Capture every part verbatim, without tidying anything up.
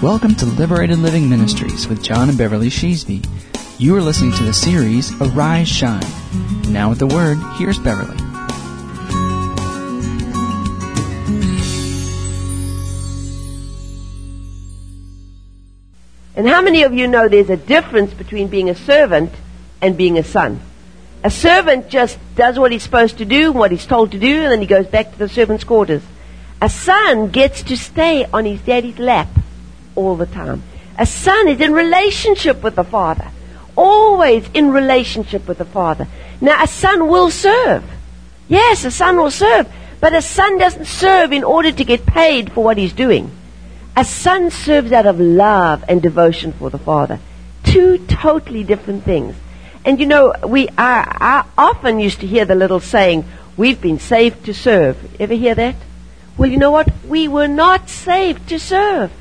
Welcome to Liberated Living Ministries with John and Beverly Sheasby. You are listening to the series Arise, Shine. Now with the Word, here's Beverly. And how many of you know there's a difference between being a servant and being a son? A servant just does what he's supposed to do, what he's told to do, and then he goes back to the servant's quarters. A son gets to stay on his daddy's lap all the time. A son is in relationship with the father. Always in relationship with the father. Now, a son will serve. Yes, a son will serve. But a son doesn't serve in order to get paid for what he's doing. A son serves out of love and devotion for the father. Two totally different things. And you know, we are, I often used to hear the little saying, we've been saved to serve. Ever hear that? Well, you know what? We were not saved to serve.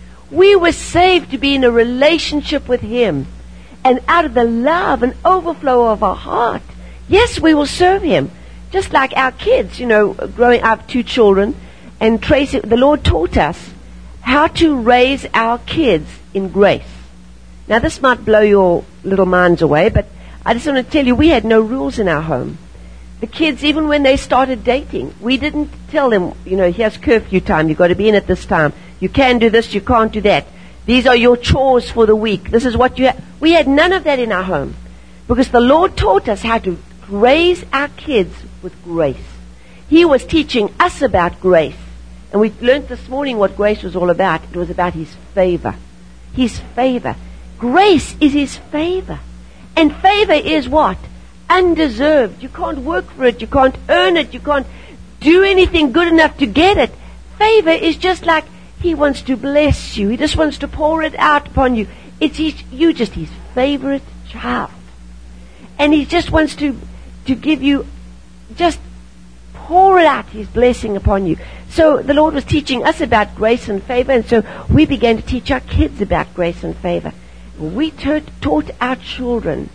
We were saved to be in a relationship with Him. And out of the love and overflow of our heart, yes, we will serve Him. Just like our kids, you know, growing up, two children, and Tracy, the Lord taught us how to raise our kids in grace. Now, this might blow your little minds away, but I just want to tell you, we had no rules in our home. The kids, even when they started dating, we didn't tell them, you know, here's curfew time, you've got to be in at this time. You can do this, you can't do that. These are your chores for the week. This is what you have. We had none of that in our home. Because the Lord taught us how to raise our kids with grace. He was teaching us about grace. And we learned this morning what grace was all about. It was about His favor. His favor. Grace is His favor. And favor is what? Undeserved. You can't work for it. You can't earn it. You can't do anything good enough to get it. Favor is just like He wants to bless you. He just wants to pour it out upon you. It's his, you just His favorite child. And He just wants to, to give you, just pour it out, His blessing upon you. So the Lord was teaching us about grace and favor, and so we began to teach our kids about grace and favor. We taught, taught our children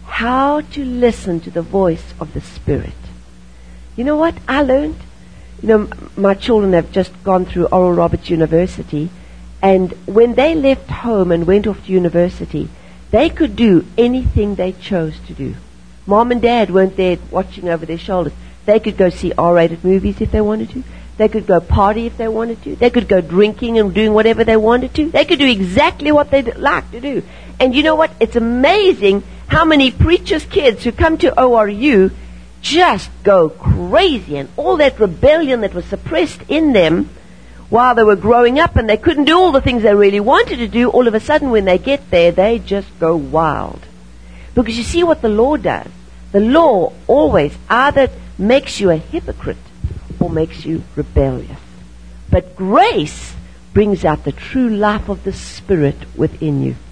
how to listen to the voice of the Spirit. You know what I learned? You know, my children have just gone through Oral Roberts University, and when they left home and went off to university, they could do anything they chose to do. Mom and Dad weren't there watching over their shoulders. They could go see R-rated movies if they wanted to. They could go party if they wanted to. They could go drinking and doing whatever they wanted to. They could do exactly what they'd like to do. And you know what? It's amazing how many preachers' kids who come to O R U just go crazy, and all that rebellion that was suppressed in them while they were growing up and they couldn't do all the things they really wanted to do, all of a sudden when they get there, they just go wild. Because you see what the law does. The law always either makes you a hypocrite or makes you rebellious. But grace brings out the true life of the Spirit within you.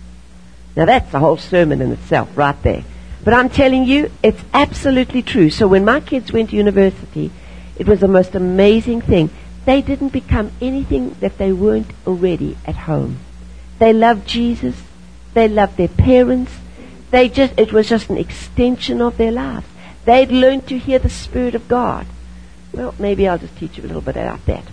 Now that's the whole sermon in itself right there. But I'm telling you, it's absolutely true. So when my kids went to university, it was the most amazing thing. They didn't become anything that they weren't already at home. They loved Jesus. They loved their parents. They just, it was just an extension of their lives. They'd learned to hear the Spirit of God. Well, maybe I'll just teach you a little bit about that.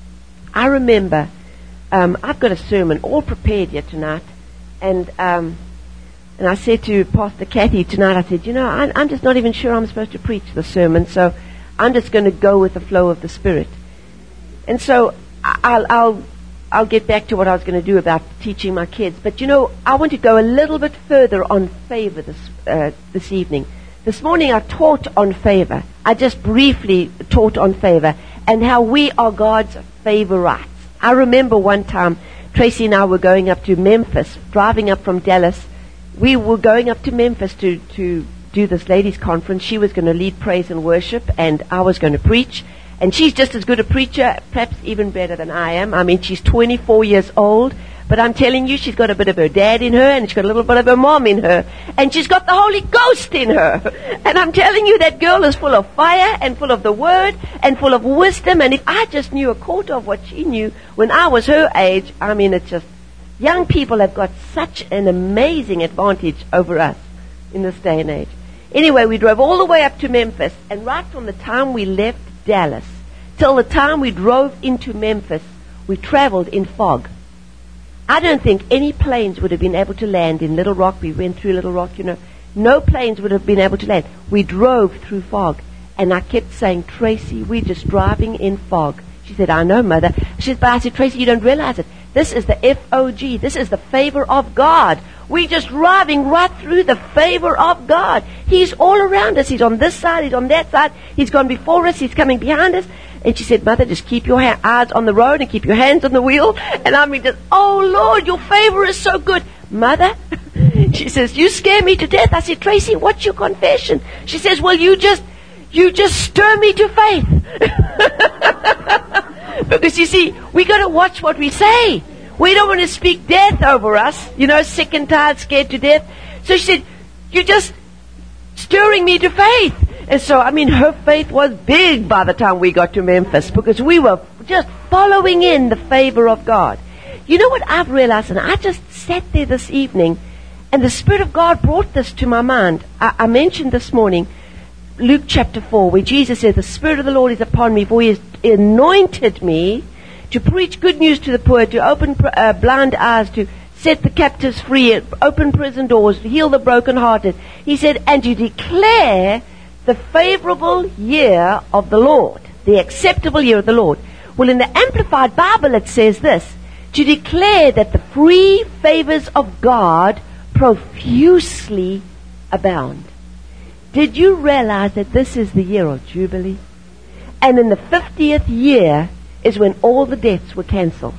I remember, um, I've got a sermon all prepared here tonight, and um, and I said to Pastor Kathy tonight, I said, you know, I, I'm just not even sure I'm supposed to preach the sermon, so I'm just going to go with the flow of the Spirit. And so I'll, I'll, I'll get back to what I was going to do about teaching my kids. But you know, I want to go a little bit further on favor this uh, this evening. This morning I taught on favor. I just briefly taught on favor and how we are God's favorites. I remember one time Tracy and I were going up to Memphis, driving up from Dallas. We were going up to Memphis to, to do this ladies' conference. She was going to lead praise and worship, and I was going to preach. And she's just as good a preacher, perhaps even better than I am. I mean, she's twenty-four years old. But I'm telling you, she's got a bit of her dad in her, and she's got a little bit of her mom in her. And she's got the Holy Ghost in her. And I'm telling you, that girl is full of fire, and full of the Word, and full of wisdom. And if I just knew a quarter of what she knew when I was her age, I mean, it's just, young people have got such an amazing advantage over us in this day and age. Anyway, we drove all the way up to Memphis, and right from the time we left Dallas till the time we drove into Memphis, we traveled in fog. I don't think any planes would have been able to land in Little Rock. We went through Little Rock, you know. No planes would have been able to land. We drove through fog. And I kept saying, Tracy, we're just driving in fog. She said, I know, Mother. She said, but I said, Tracy, you don't realize it. This is the F O G. This is the favor of God. We're just driving right through the favor of God. He's all around us. He's on this side. He's on that side. He's gone before us. He's coming behind us. And she said, Mother, just keep your ha- eyes on the road and keep your hands on the wheel. And I mean, just, oh, Lord, your favor is so good. Mother, she says, you scare me to death. I said, Tracy, what's your confession? She says, well, you just, you just stir me to faith. Because you see, we got to watch what we say. We don't want to speak death over us. You know, sick and tired, scared to death. So she said, you're just stirring me to faith. And so, I mean, her faith was big by the time we got to Memphis, because we were just following in the favor of God. You know what I've realized? And I just sat there this evening, and the Spirit of God brought this to my mind. I, I mentioned this morning, Luke chapter four, where Jesus says, the Spirit of the Lord is upon me, for He has anointed me to preach good news to the poor, to open uh, blind eyes, to set the captives free, open prison doors, to heal the brokenhearted. He said, and to declare the favorable year of the Lord, the acceptable year of the Lord. Well, in the Amplified Bible it says this, to declare that the free favors of God profusely abound. Did you realize that this is the year of Jubilee? And in the fiftieth year is when all the debts were cancelled.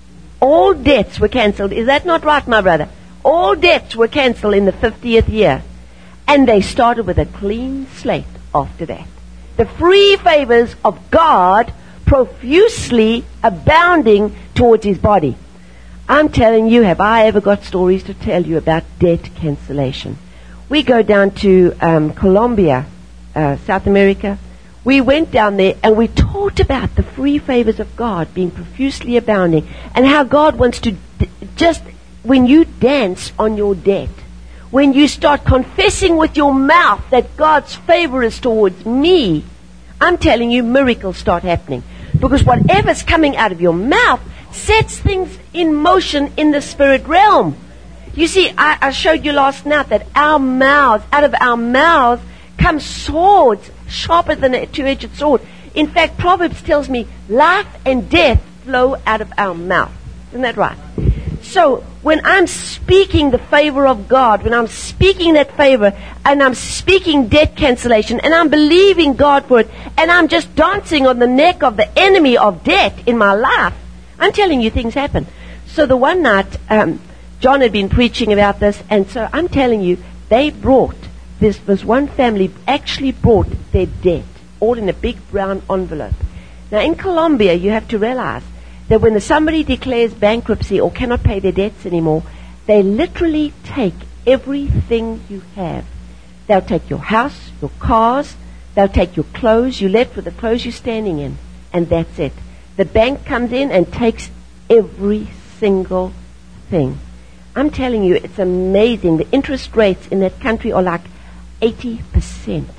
All debts were cancelled. Is that not right, my brother? All debts were cancelled in the fiftieth year. And they started with a clean slate after that. The free favors of God profusely abounding towards His body. I'm telling you, have I ever got stories to tell you about debt cancellation? We go down to um, Colombia, uh, South America. We went down there and we talked about the free favors of God being profusely abounding, and how God wants to d- just, when you dance on your debt, when you start confessing with your mouth that God's favor is towards me, I'm telling you, miracles start happening. Because whatever's coming out of your mouth sets things in motion in the spirit realm. You see, I, I showed you last night that our mouths, out of our mouths, come swords sharper than a two-edged sword. In fact, Proverbs tells me life and death flow out of our mouth. Isn't that right? So, when I'm speaking the favor of God, when I'm speaking that favor, and I'm speaking debt cancellation, and I'm believing God for it, and I'm just dancing on the neck of the enemy of debt in my life, I'm telling you, things happen. So the one night, um, John had been preaching about this, and so I'm telling you, they brought, this was one family actually brought their debt, all in a big brown envelope. Now in Colombia, you have to realize that when somebody declares bankruptcy or cannot pay their debts anymore, they literally take everything you have. They'll take your house, your cars, they'll take your clothes, you're left with the clothes you're standing in, and that's it. The bank comes in and takes every single thing. I'm telling you, it's amazing. The interest rates in that country are like eighty percent.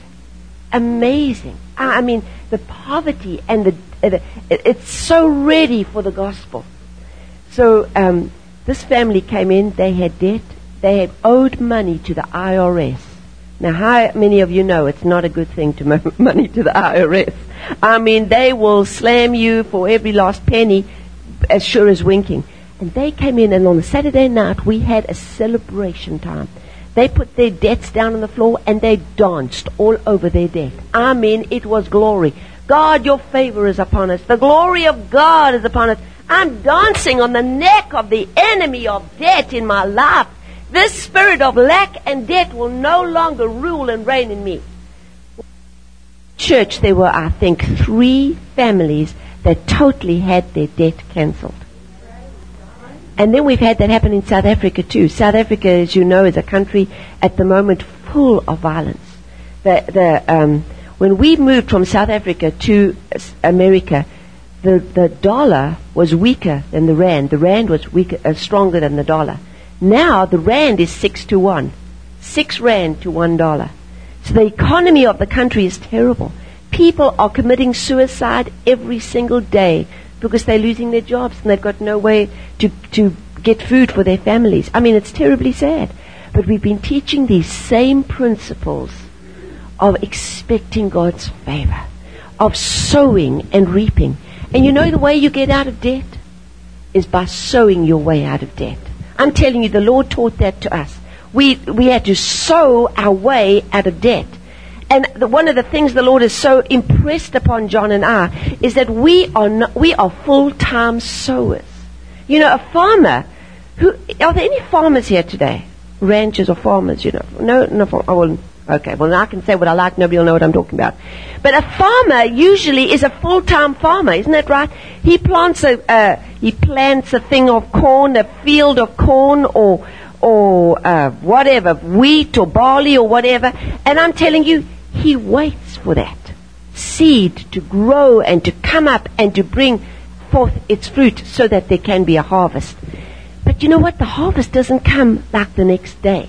Amazing. I mean, the poverty and the, uh, the it, it's so ready for the gospel. So um, this family came in, they had debt, they had owed money to the I R S. Now, how many of you know it's not a good thing to owe money to the I R S? I mean, they will slam you for every last penny as sure as winking. And they came in, and on a Saturday night, we had a celebration time. They put their debts down on the floor, and they danced all over their debt. I mean, it was glory. God, your favor is upon us. The glory of God is upon us. I'm dancing on the neck of the enemy of debt in my life. This spirit of lack and debt will no longer rule and reign in me. Church, there were, I think, three families that totally had their debt cancelled. And then we've had that happen in South Africa too. South Africa, as you know, is a country at the moment full of violence. The, the, um, when we moved from South Africa to America, the, the dollar was weaker than the rand. The rand was weaker, uh, stronger than the dollar. Now the rand is six to one. Six rand to one dollar. So the economy of the country is terrible. People are committing suicide every single day because they're losing their jobs and they've got no way to, to get food for their families. I mean, it's terribly sad. But we've been teaching these same principles of expecting God's favor, of sowing and reaping. And you know the way you get out of debt is by sowing your way out of debt. I'm telling you, the Lord taught that to us. We we had to sow our way out of debt. And the, one of the things the Lord has so impressed upon John and I is that we are not, we are full-time sowers. You know, a farmer who, are there any farmers here today? Ranchers or farmers, you know? No, no, I wouldn't. Okay, well, now I can say what I like. Nobody will know what I'm talking about. But a farmer usually is a full-time farmer, isn't that right? He plants a uh, he plants a thing of corn, a field of corn, or or uh, whatever, wheat or barley or whatever. And I'm telling you, he waits for that seed to grow and to come up and to bring forth its fruit so that there can be a harvest. But you know what? The harvest doesn't come like the next day.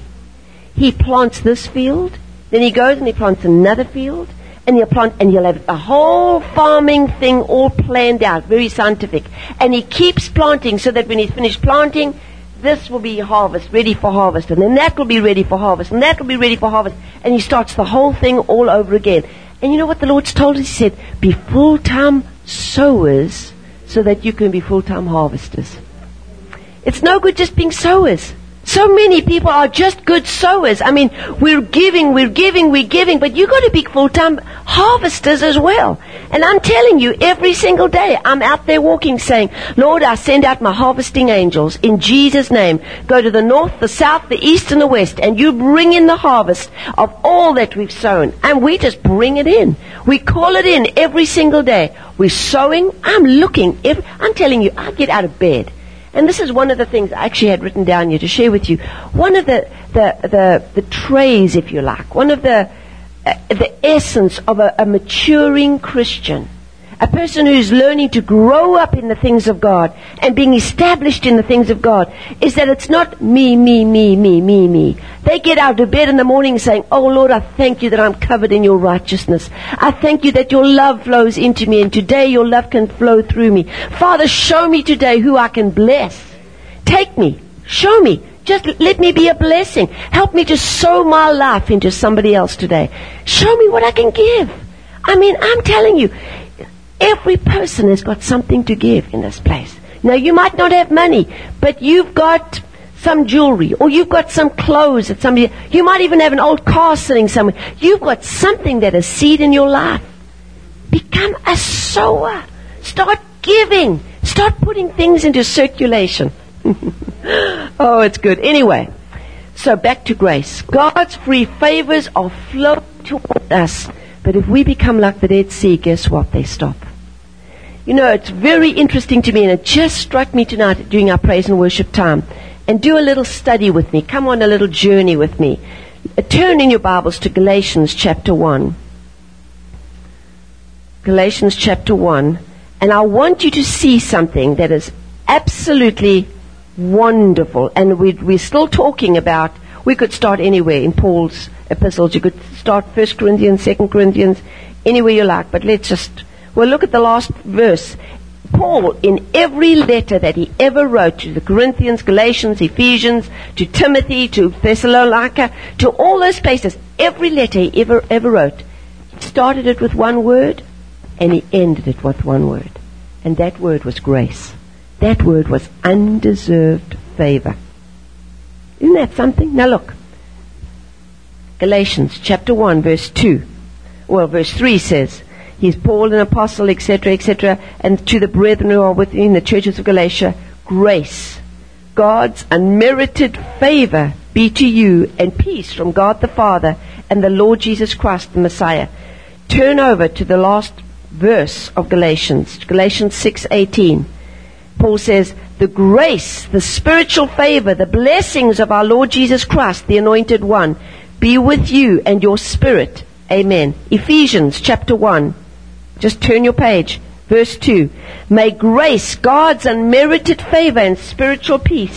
He plants this field, then he goes and he plants another field, and he'll plant, and he'll have a whole farming thing all planned out, very scientific. And he keeps planting so that when he's finished planting, this will be harvest, ready for harvest, and then that will be ready for harvest, and that will be ready for harvest, and he starts the whole thing all over again. And you know what the Lord's told us? He said, be full-time sowers so that you can be full-time harvesters. It's no good just being sowers. So many people are just good sowers. I mean, we're giving, we're giving, we're giving, but you've got to be full-time harvesters as well. And I'm telling you, every single day, I'm out there walking saying, Lord, I send out my harvesting angels in Jesus' name. Go to the north, the south, the east, and the west, and you bring in the harvest of all that we've sown. And we just bring it in. We call it in every single day. We're sowing. I'm looking. Every, I'm telling you, I get out of bed. And this is one of the things I actually had written down here to share with you. One of the the the, the trays, if you like, one of the uh, the essence of a, a maturing Christian, a person who's learning to grow up in the things of God and being established in the things of God, is that it's not me, me, me, me, me, me. They get out of bed in the morning saying, oh Lord, I thank you that I'm covered in your righteousness. I thank you that your love flows into me, and today your love can flow through me. Father, show me today who I can bless. Take me. Show me. Just let me be a blessing. Help me to sow my life into somebody else today. Show me what I can give. I mean, I'm telling you, every person has got something to give in this place. Now, you might not have money, but you've got some jewelry, or you've got some clothes that somebody, you might even have an old car sitting somewhere. You've got something that is seed in your life. Become a sower. Start giving. Start putting things into circulation. Oh, it's good. Anyway, so back to grace. God's free favors are flowing toward us, but if we become like the Dead Sea, guess what? They stop. You know, it's very interesting to me, and it just struck me tonight during our praise and worship time. And do a little study with me. Come on a little journey with me. Uh, turn in your Bibles to Galatians chapter one. Galatians chapter one. And I want you to see something that is absolutely wonderful. And we, we're still talking about, we could start anywhere in Paul's epistles. You could start First Corinthians, Second Corinthians, anywhere you like. But let's just, well, look at the last verse. Paul, in every letter that he ever wrote to the Corinthians, Galatians, Ephesians, to Timothy, to Thessalonica, to all those places, every letter he ever, ever wrote, he started it with one word, and he ended it with one word. And that word was grace. That word was undeserved favor. Isn't that something? Now look. Galatians chapter one, verse two. Well, verse three says, He's Paul, an apostle, et cetera, et cetera, and to the brethren who are within the churches of Galatia, grace, God's unmerited favor be to you, and peace from God the Father and the Lord Jesus Christ, the Messiah. Turn over to the last verse of Galatians, Galatians six eighteen. Paul says, the grace, the spiritual favor, the blessings of our Lord Jesus Christ, the Anointed One, be with you and your spirit. Amen. Ephesians chapter one. Just turn your page. Verse two. May grace, God's unmerited favor and spiritual peace be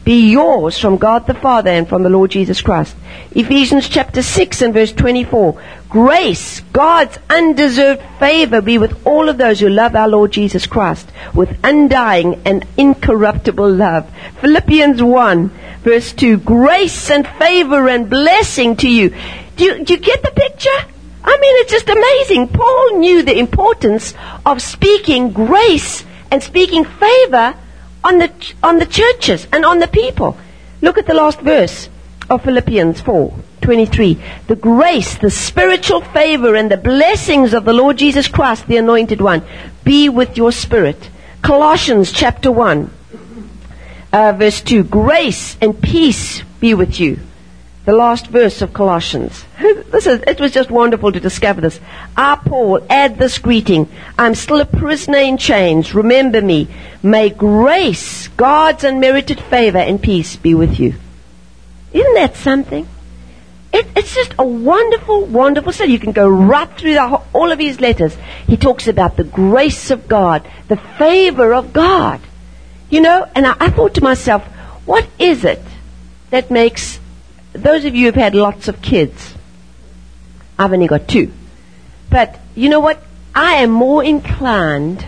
be yours from God the Father and from the Lord Jesus Christ. Ephesians chapter six and verse twenty-four. Grace, God's undeserved favor be with all of those who love our Lord Jesus Christ with undying and incorruptible love. Philippians one verse two. Grace and favor and blessing to you. Do you, do you get the picture? I mean, it's just amazing. Paul knew the importance of speaking grace and speaking favor on the on the churches and on the people. Look at the last verse of Philippians four twenty-three. The grace, the spiritual favor, and the blessings of the Lord Jesus Christ, the Anointed One, be with your spirit. Colossians chapter one, uh, verse two. Grace and peace be with you. The last verse of Colossians. This is, it was just wonderful to discover this. I, Paul, add this greeting. I'm still a prisoner in chains. Remember me. May grace, God's unmerited favor and peace be with you. Isn't that something? It, it's just a wonderful, wonderful study. You can go right through the, whole- all of his letters. He talks about the grace of God, the favor of God. You know, and I, I thought to myself, what is it that makes... Those of you who've had lots of kids, I've only got two. But you know what? I am more inclined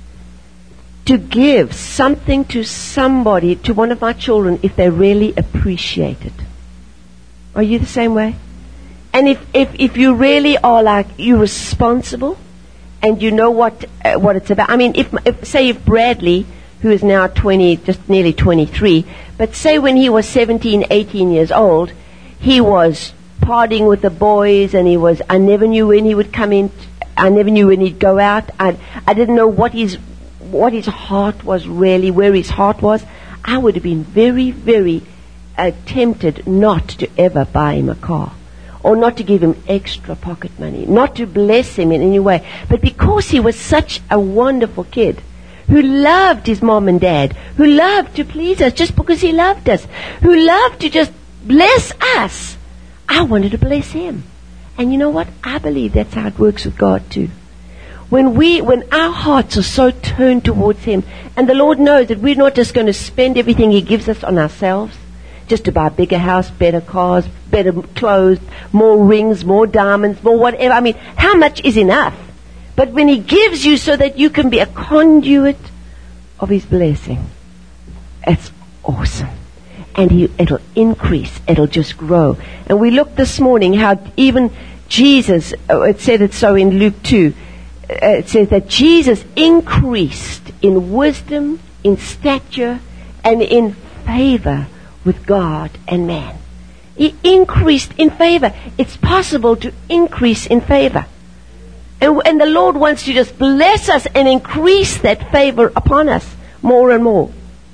to give something to somebody, to one of my children, if they really appreciate it. Are you the same way? And if, if, if you really are like, you're responsible and you know what uh, what it's about. I mean, if, if say if Bradley, who is now twenty, just nearly twenty-three, but say when he was seventeen, eighteen years old, he was partying with the boys, and he was, I never knew when he would come in, I never knew when he'd go out, I, I didn't know what his, what his heart was really, where his heart was. I would have been very, very uh, tempted not to ever buy him a car, or not to give him extra pocket money, not to bless him in any way. But because he was such a wonderful kid, who loved his mom and dad, who loved to please us just because he loved us, who loved to just bless us, I wanted to bless him. And you know what? I believe that's how it works with God too. When we, when our hearts are so turned towards him, and the Lord knows that we're not just going to spend everything he gives us on ourselves, just to buy a bigger house, better cars, better clothes, more rings, more diamonds, more whatever. I mean, how much is enough? But when he gives you so that you can be a conduit of his blessing, it's awesome. And he, it'll increase, it'll just grow. And we looked this morning how even Jesus, it said it so in Luke two, it says that Jesus increased in wisdom, in stature, and in favor with God and man. He increased in favor. It's possible to increase in favor. And, and the Lord wants to just bless us and increase that favor upon us more and more.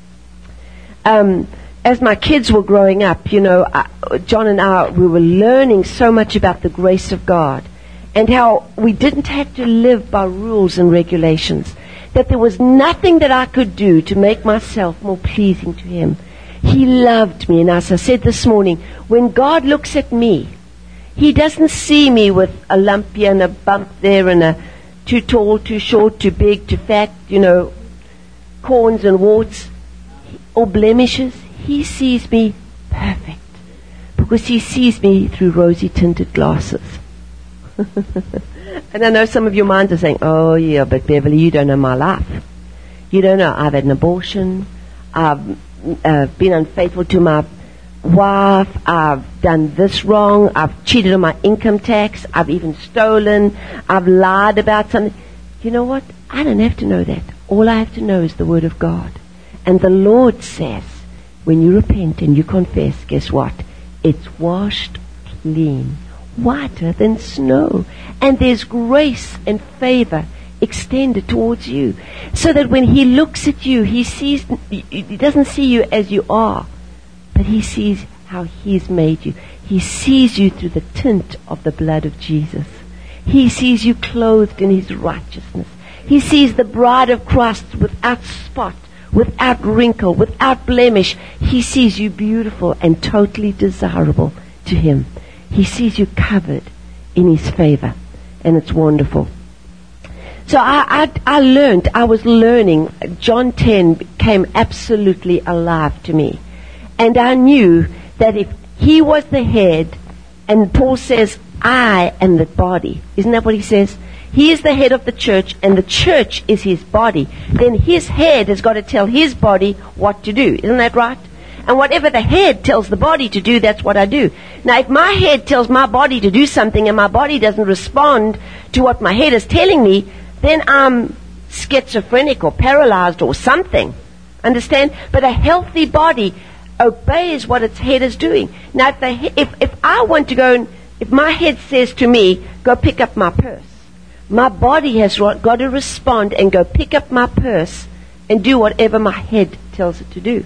Um, as my kids were growing up, you know, I, John and I, we were learning so much about the grace of God and how we didn't have to live by rules and regulations, that there was nothing that I could do to make myself more pleasing to him. He loved me, and as I said this morning, when God looks at me, he doesn't see me with a lump here and a bump there and a too tall, too short, too big, too fat, you know, corns and warts or blemishes. He sees me perfect because he sees me through rosy tinted glasses. And I know some of your minds are saying, oh yeah, but Beverly, you don't know my life. You don't know I've had an abortion. I've uh, been unfaithful to my wife, I've done this wrong, I've cheated on my income tax, I've even stolen, I've lied about something. You know what? I don't have to know that. All I have to know is the Word of God. And the Lord says, when you repent and you confess, guess what? It's washed clean, whiter than snow. And there's grace and favor extended towards you. So that when he looks at you, he sees, he doesn't see you as you are, but he sees how he's made you. He sees you through the tint of the blood of Jesus. He sees you clothed in his righteousness. He sees the bride of Christ without spot, without wrinkle, without blemish. He sees you beautiful and totally desirable to him. He sees you covered in his favor, and it's wonderful. So I, I, I learned, I was learning, John ten came absolutely alive to me. And I knew that if he was the head, and Paul says, I am the body. Isn't that what he says? He is the head of the church, and the church is his body. Then his head has got to tell his body what to do. Isn't that right? And whatever the head tells the body to do, that's what I do. Now, if my head tells my body to do something and my body doesn't respond to what my head is telling me, then I'm schizophrenic or paralyzed or something. Understand? But a healthy body obeys what its head is doing. Now, if, the he- if, if I want to go and, if my head says to me, go pick up my purse, my body has got to respond and go pick up my purse and do whatever my head tells it to do.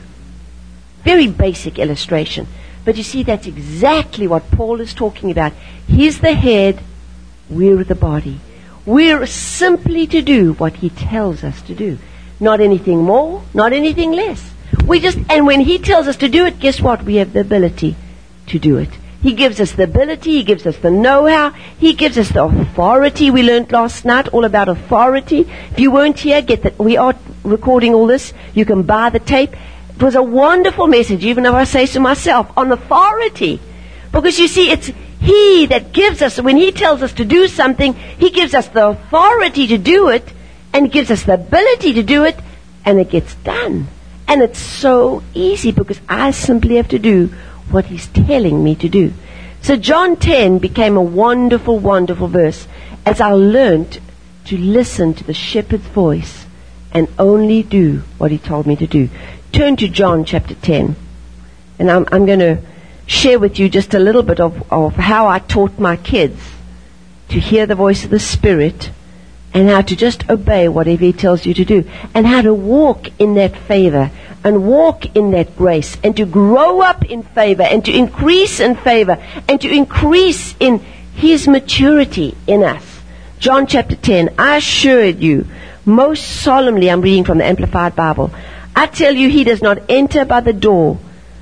Very basic illustration. But you see, that's exactly what Paul is talking about. He's the head, we're the body. We're simply to do what he tells us to do. Not anything more, not anything less. We just, and when he tells us to do it, guess what? We have the ability to do it. He gives us the ability, he gives us the know-how, he gives us the authority. We learned last night all about authority. If you weren't here, get that. We are recording all this. You can buy the tape. It was a wonderful message, even if I say so myself, on authority. Because you see, it's he that gives us, when he tells us to do something, he gives us the authority to do it, and gives us the ability to do it, and it gets done. And it's so easy because I simply have to do what he's telling me to do. So John ten became a wonderful, wonderful verse as I learned to listen to the shepherd's voice and only do what he told me to do. Turn to John chapter ten. And I'm, I'm going to share with you just a little bit of, of how I taught my kids to hear the voice of the Spirit and how to just obey whatever he tells you to do, and how to walk in that favor and walk in that grace and to grow up in favor and to increase in favor and to increase in his maturity in us. John chapter ten, I assure you, most solemnly, I'm reading from the Amplified Bible, I tell you, he does not enter by the door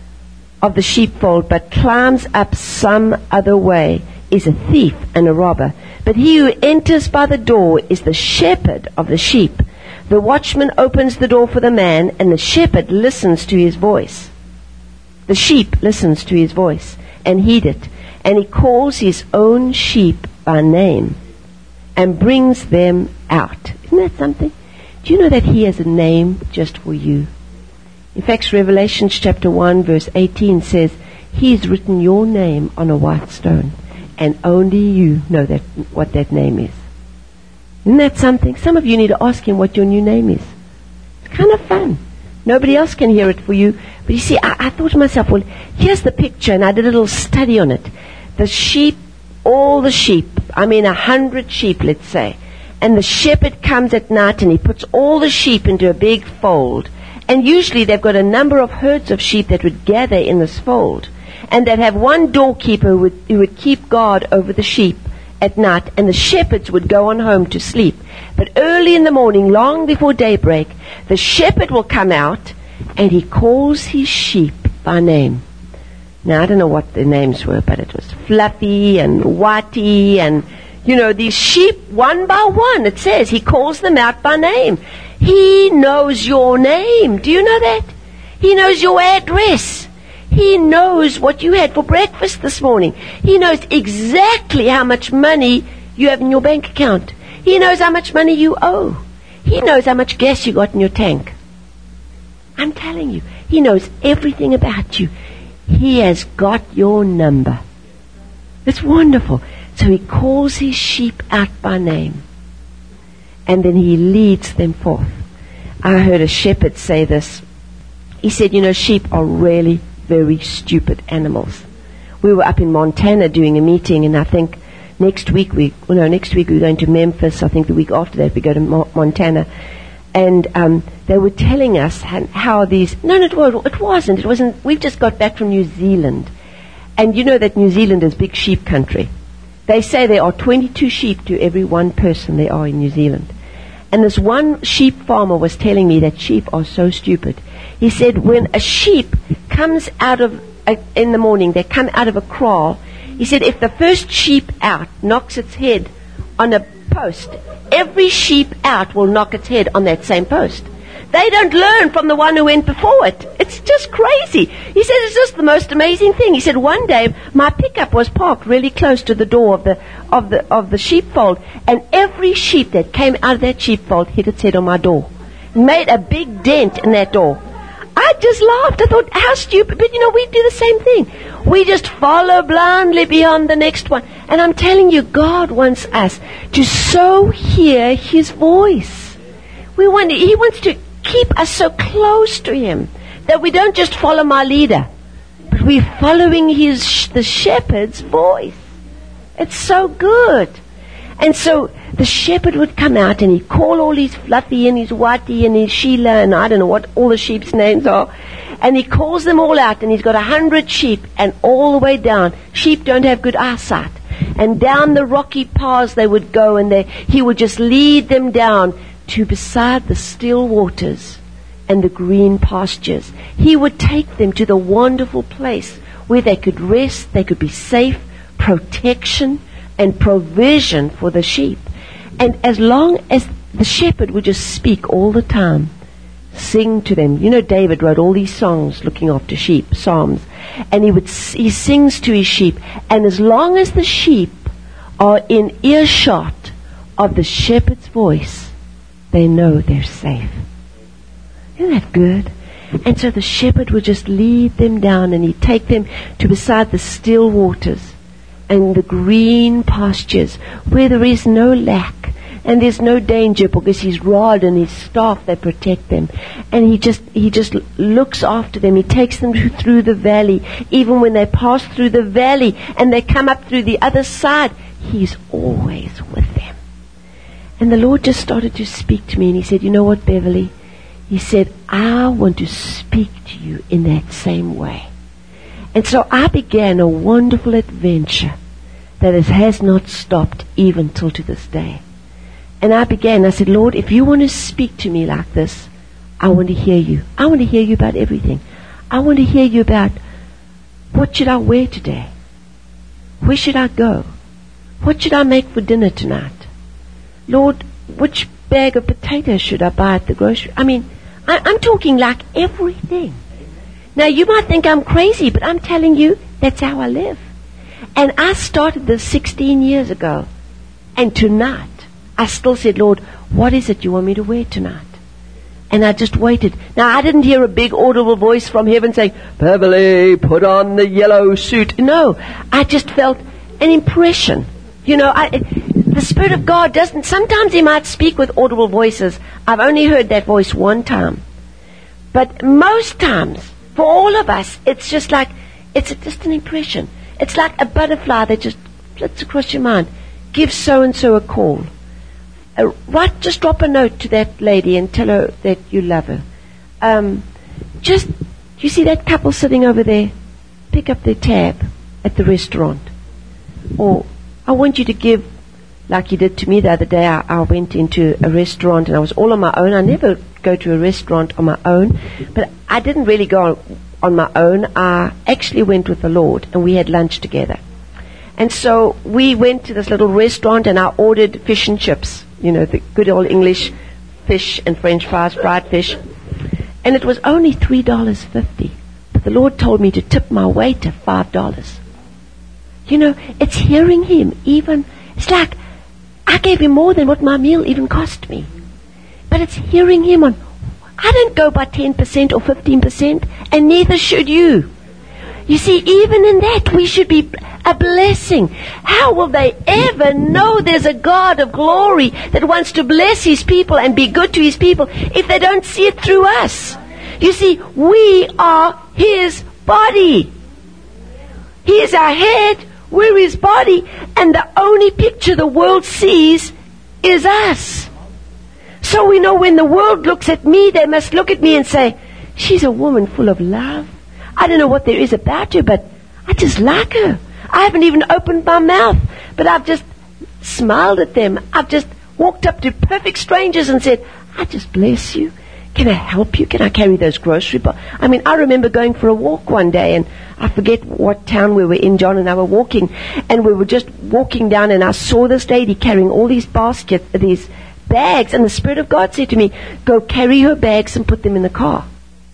of the sheepfold, but climbs up some other way, is a thief and a robber. But he who enters by the door is the shepherd of the sheep. The watchman opens the door for the man, and the shepherd listens to his voice. The sheep listens to his voice and heed it, and he calls his own sheep by name and brings them out. Isn't that something? Do you know that he has a name just for you? In fact, Revelation chapter one verse eighteen says, he's written your name on a white stone, and only you know that what that name is. Isn't that something? Some of you need to ask him what your new name is. It's kind of fun. Nobody else can hear it for you. But you see, I, I thought to myself, well, here's the picture, and I did a little study on it. The sheep, all the sheep, I mean a hundred sheep, let's say. And the shepherd comes at night and he puts all the sheep into a big fold. And usually they've got a number of herds of sheep that would gather in this fold. And they'd have one doorkeeper who would, who would keep guard over the sheep at night, and the shepherds would go on home to sleep. But early in the morning, long before daybreak, the shepherd will come out and he calls his sheep by name. Now, I don't know what the names were, but it was Fluffy and Whitey and, you know, these sheep one by one. It says he calls them out by name. He knows your name. Do you know that? He knows your address. He knows what you had for breakfast this morning. He knows exactly how much money you have in your bank account. He knows how much money you owe. He knows how much gas you got in your tank. I'm telling you, he knows everything about you. He has got your number. It's wonderful. So he calls his sheep out by name, and then he leads them forth. I heard a shepherd say this. He said, you know, sheep are really very stupid animals. We were up in Montana doing a meeting, and I think next week we, well, no, next week we're going to Memphis. I think the week after that we go to Mo- Montana, and um, they were telling us how, how these. No, no, it, was, it wasn't. It wasn't. We've just got back from New Zealand, and you know that New Zealand is big sheep country. They say there are twenty-two sheep to every one person there are in New Zealand. And this one sheep farmer was telling me that sheep are so stupid. He said when a sheep comes out of, a, in the morning, they come out of a kraal, he said if the first sheep out knocks its head on a post, every sheep out will knock its head on that same post. They don't learn from the one who went before it. It's just crazy. He said it's just the most amazing thing. He said one day my pickup was parked really close to the door of the of the of the sheepfold, and every sheep that came out of that sheepfold hit its head on my door, made a big dent in that door. I just laughed. I thought, how stupid. But you know, we do the same thing. We just follow blindly beyond the next one. And I'm telling you, God wants us to so hear His voice. We want, He wants to keep us so close to Him that we don't just follow my leader, but we're following His, the shepherd's voice. It's so good. And so the shepherd would come out and he'd call all his Fluffy and his Whitey and his Sheila and I don't know what all the sheep's names are. And he calls them all out, and he's got a hundred sheep, and all the way down. Sheep don't have good eyesight. And down the rocky paths they would go, and they, he would just lead them down to beside the still waters and the green pastures. He would take them to the wonderful place where they could rest, they could be safe, protection and provision for the sheep. And as long as the shepherd would just speak all the time, sing to them. You know, David wrote all these songs looking after sheep, psalms, and he would he sings to his sheep. And as long as the sheep are in earshot of the shepherd's voice, they know they're safe. Isn't that good? And so the shepherd would just lead them down, and he'd take them to beside the still waters and the green pastures where there is no lack and there's no danger, because his rod and his staff, they protect them. And he just he just looks after them. He takes them through the valley. Even when they pass through the valley and they come up through the other side, He's always with them. And the Lord just started to speak to me, and He said, you know what, Beverly? He said, I want to speak to you in that same way. And so I began a wonderful adventure that it has not stopped even till to this day. And I began, I said, Lord, if you want to speak to me like this, I want to hear you. I want to hear you about everything. I want to hear you about, what should I wear today? Where should I go? What should I make for dinner tonight? Lord, which bag of potatoes should I buy at the grocery? I mean, I, I'm talking like everything. Now, you might think I'm crazy, but I'm telling you, that's how I live. And I started this sixteen years ago. And tonight, I still said, Lord, what is it you want me to wear tonight? And I just waited. Now, I didn't hear a big audible voice from heaven saying, Beverly, put on the yellow suit. No, I just felt an impression. You know, I, the Spirit of God doesn't, sometimes He might speak with audible voices. I've only heard that voice one time. But most times, for all of us, it's just like, it's just an impression. It's like a butterfly that just flits across your mind. Give so-and-so a call. Uh, write, just drop a note to that lady and tell her that you love her. Um, just, you see that couple sitting over there? Pick up their tab at the restaurant. Or, I want you to give, like you did to me the other day. I, I went into a restaurant and I was all on my own. I never go to a restaurant on my own, but I didn't really go on, on my own. I actually went with the Lord, and we had lunch together. And so we went to this little restaurant, and I ordered fish and chips, you know, the good old English fish and French fries, fried fish. And it was only three dollars fifty. But the Lord told me to tip my waiter five dollars. You know, it's hearing Him even. It's like I gave Him more than what my meal even cost me. But it's hearing Him on. I don't go by ten percent or fifteen percent, and neither should you. You see, even in that, we should be a blessing. How will they ever know there's a God of glory that wants to bless His people and be good to His people if they don't see it through us? You see, we are His body. He is our head, we're His body, and the only picture the world sees is us. So we know when the world looks at me, they must look at me and say, she's a woman full of love. I don't know what there is about her, but I just like her. I haven't even opened my mouth, but I've just smiled at them. I've just walked up to perfect strangers and said, I just bless you. Can I help you? Can I carry those grocery bags? I mean, I remember going for a walk one day, and I forget what town we were in. John and I were walking, and we were just walking down, and I saw this lady carrying all these baskets, these bags. And the Spirit of God said to me, go carry her bags and put them in the car.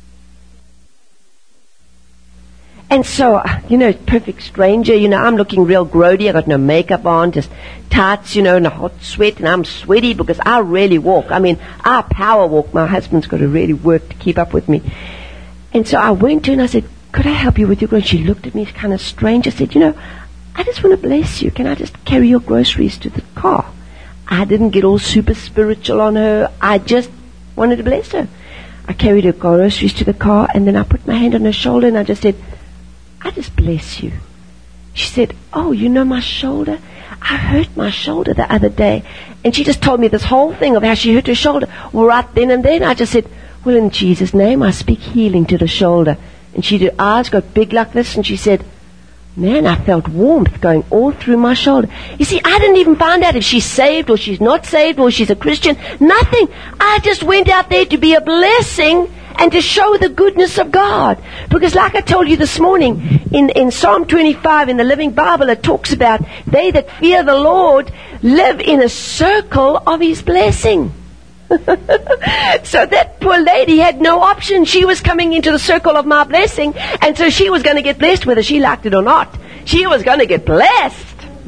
And so, you know, perfect stranger, you know, I'm looking real grody. I got no makeup on, just tights, you know, and a hot sweat, and I'm sweaty because I really walk. I mean, I power walk. My husband's got to really work to keep up with me. And so I went to her and I said, could I help you with your groceries? She looked at me kind of strange. I said, you know, I just want to bless you. Can I just carry your groceries to the car? I didn't get all super spiritual on her. I just wanted to bless her. I carried her groceries to the car, and then I put my hand on her shoulder and I just said, I just bless you. She said, oh, you know my shoulder? I hurt my shoulder the other day. And she just told me this whole thing of how she hurt her shoulder. Well, right then and then I just said, well, in Jesus' name, I speak healing to the shoulder. And she, her eyes got big like this, and she said, man, I felt warmth going all through my shoulder. You see, I didn't even find out if she's saved or she's not saved or she's a Christian. Nothing. I just went out there to be a blessing and to show the goodness of God. Because like I told you this morning, in, in Psalm twenty-five in the Living Bible, it talks about they that fear the Lord live in a circle of His blessing. So that poor lady had no option. She was coming into the circle of my blessing, and so she was going to get blessed whether she liked it or not. She was going to get blessed.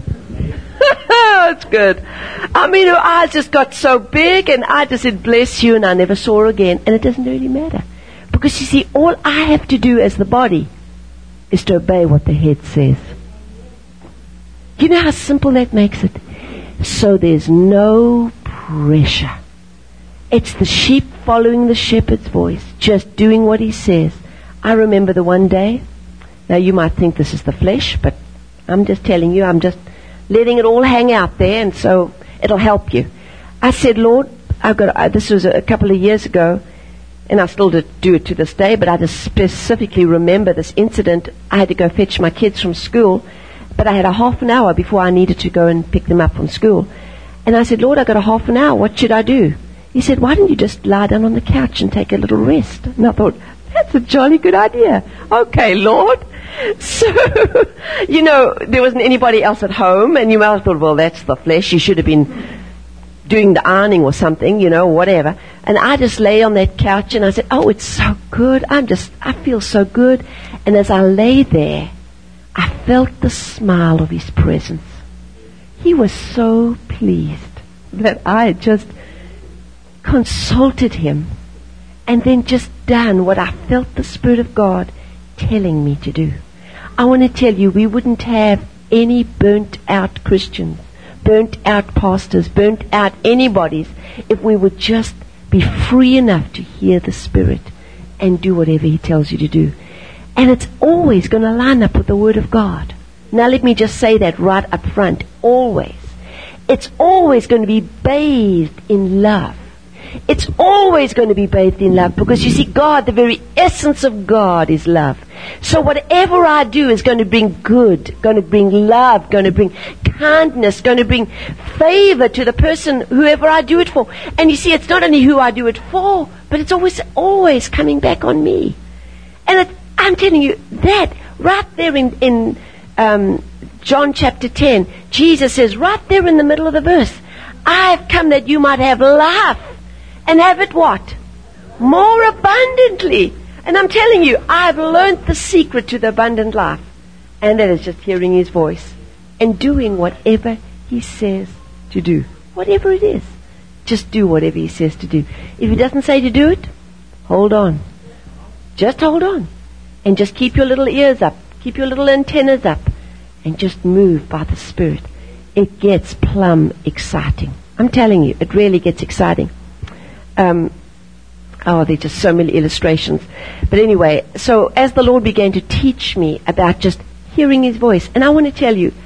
It's good. I mean, her eyes just got so big, and I just said, bless you, and I never saw her again. And it doesn't really matter. Because you see, all I have to do as the body is to obey what the head says. You know how simple that makes it? So there's no pressure. It's the sheep following the shepherd's voice, just doing what he says. I remember the one day, now you might think this is the flesh, but I'm just telling you, I'm just letting it all hang out there, and so it'll help you. I said, Lord, I've got, uh, this was a, a couple of years ago, and I still do it to this day, but I just specifically remember this incident. I had to go fetch my kids from school, but I had a half an hour before I needed to go and pick them up from school. And I said, Lord, I've got a half an hour. What should I do? He said, why don't you just lie down on the couch and take a little rest? And I thought, that's a jolly good idea. Okay, Lord. So, you know, there wasn't anybody else at home, and you might have thought, well, that's the flesh. You should have been doing the ironing or something, you know, whatever. And I just lay on that couch, and I said, oh, it's so good. I'm just, I feel so good. And as I lay there, I felt the smile of His presence. He was so pleased that I had just consulted Him and then just done what I felt the Spirit of God telling me to do. I want to tell you, we wouldn't have any burnt out Christians, burnt out pastors, burnt out anybody's if we would just be free enough to hear the Spirit and do whatever He tells you to do. And it's always going to line up with the Word of God. Now let me just say that right up front. Always. It's always going to be bathed in love. It's always going to be bathed in love, because you see, God, the very essence of God is love. So whatever I do is going to bring good, going to bring love, going to bring kindness, going to bring favor to the person, whoever I do it for. And you see, it's not only who I do it for, but it's always, always coming back on me. And it, I'm telling you, that right there in, in um, John chapter ten, Jesus says right there in the middle of the verse, I have come that you might have life. And have it what? More abundantly. And I'm telling you, I've learned the secret to the abundant life. And that is just hearing His voice and doing whatever He says to do. Whatever it is. Just do whatever He says to do. If He doesn't say to do it, hold on. Just hold on. And just keep your little ears up. Keep your little antennas up. And just move by the Spirit. It gets plumb exciting. I'm telling you, it really gets exciting. Um, oh, there are just so many illustrations. But anyway, so as the Lord began to teach me about just hearing His voice, and I want to tell you,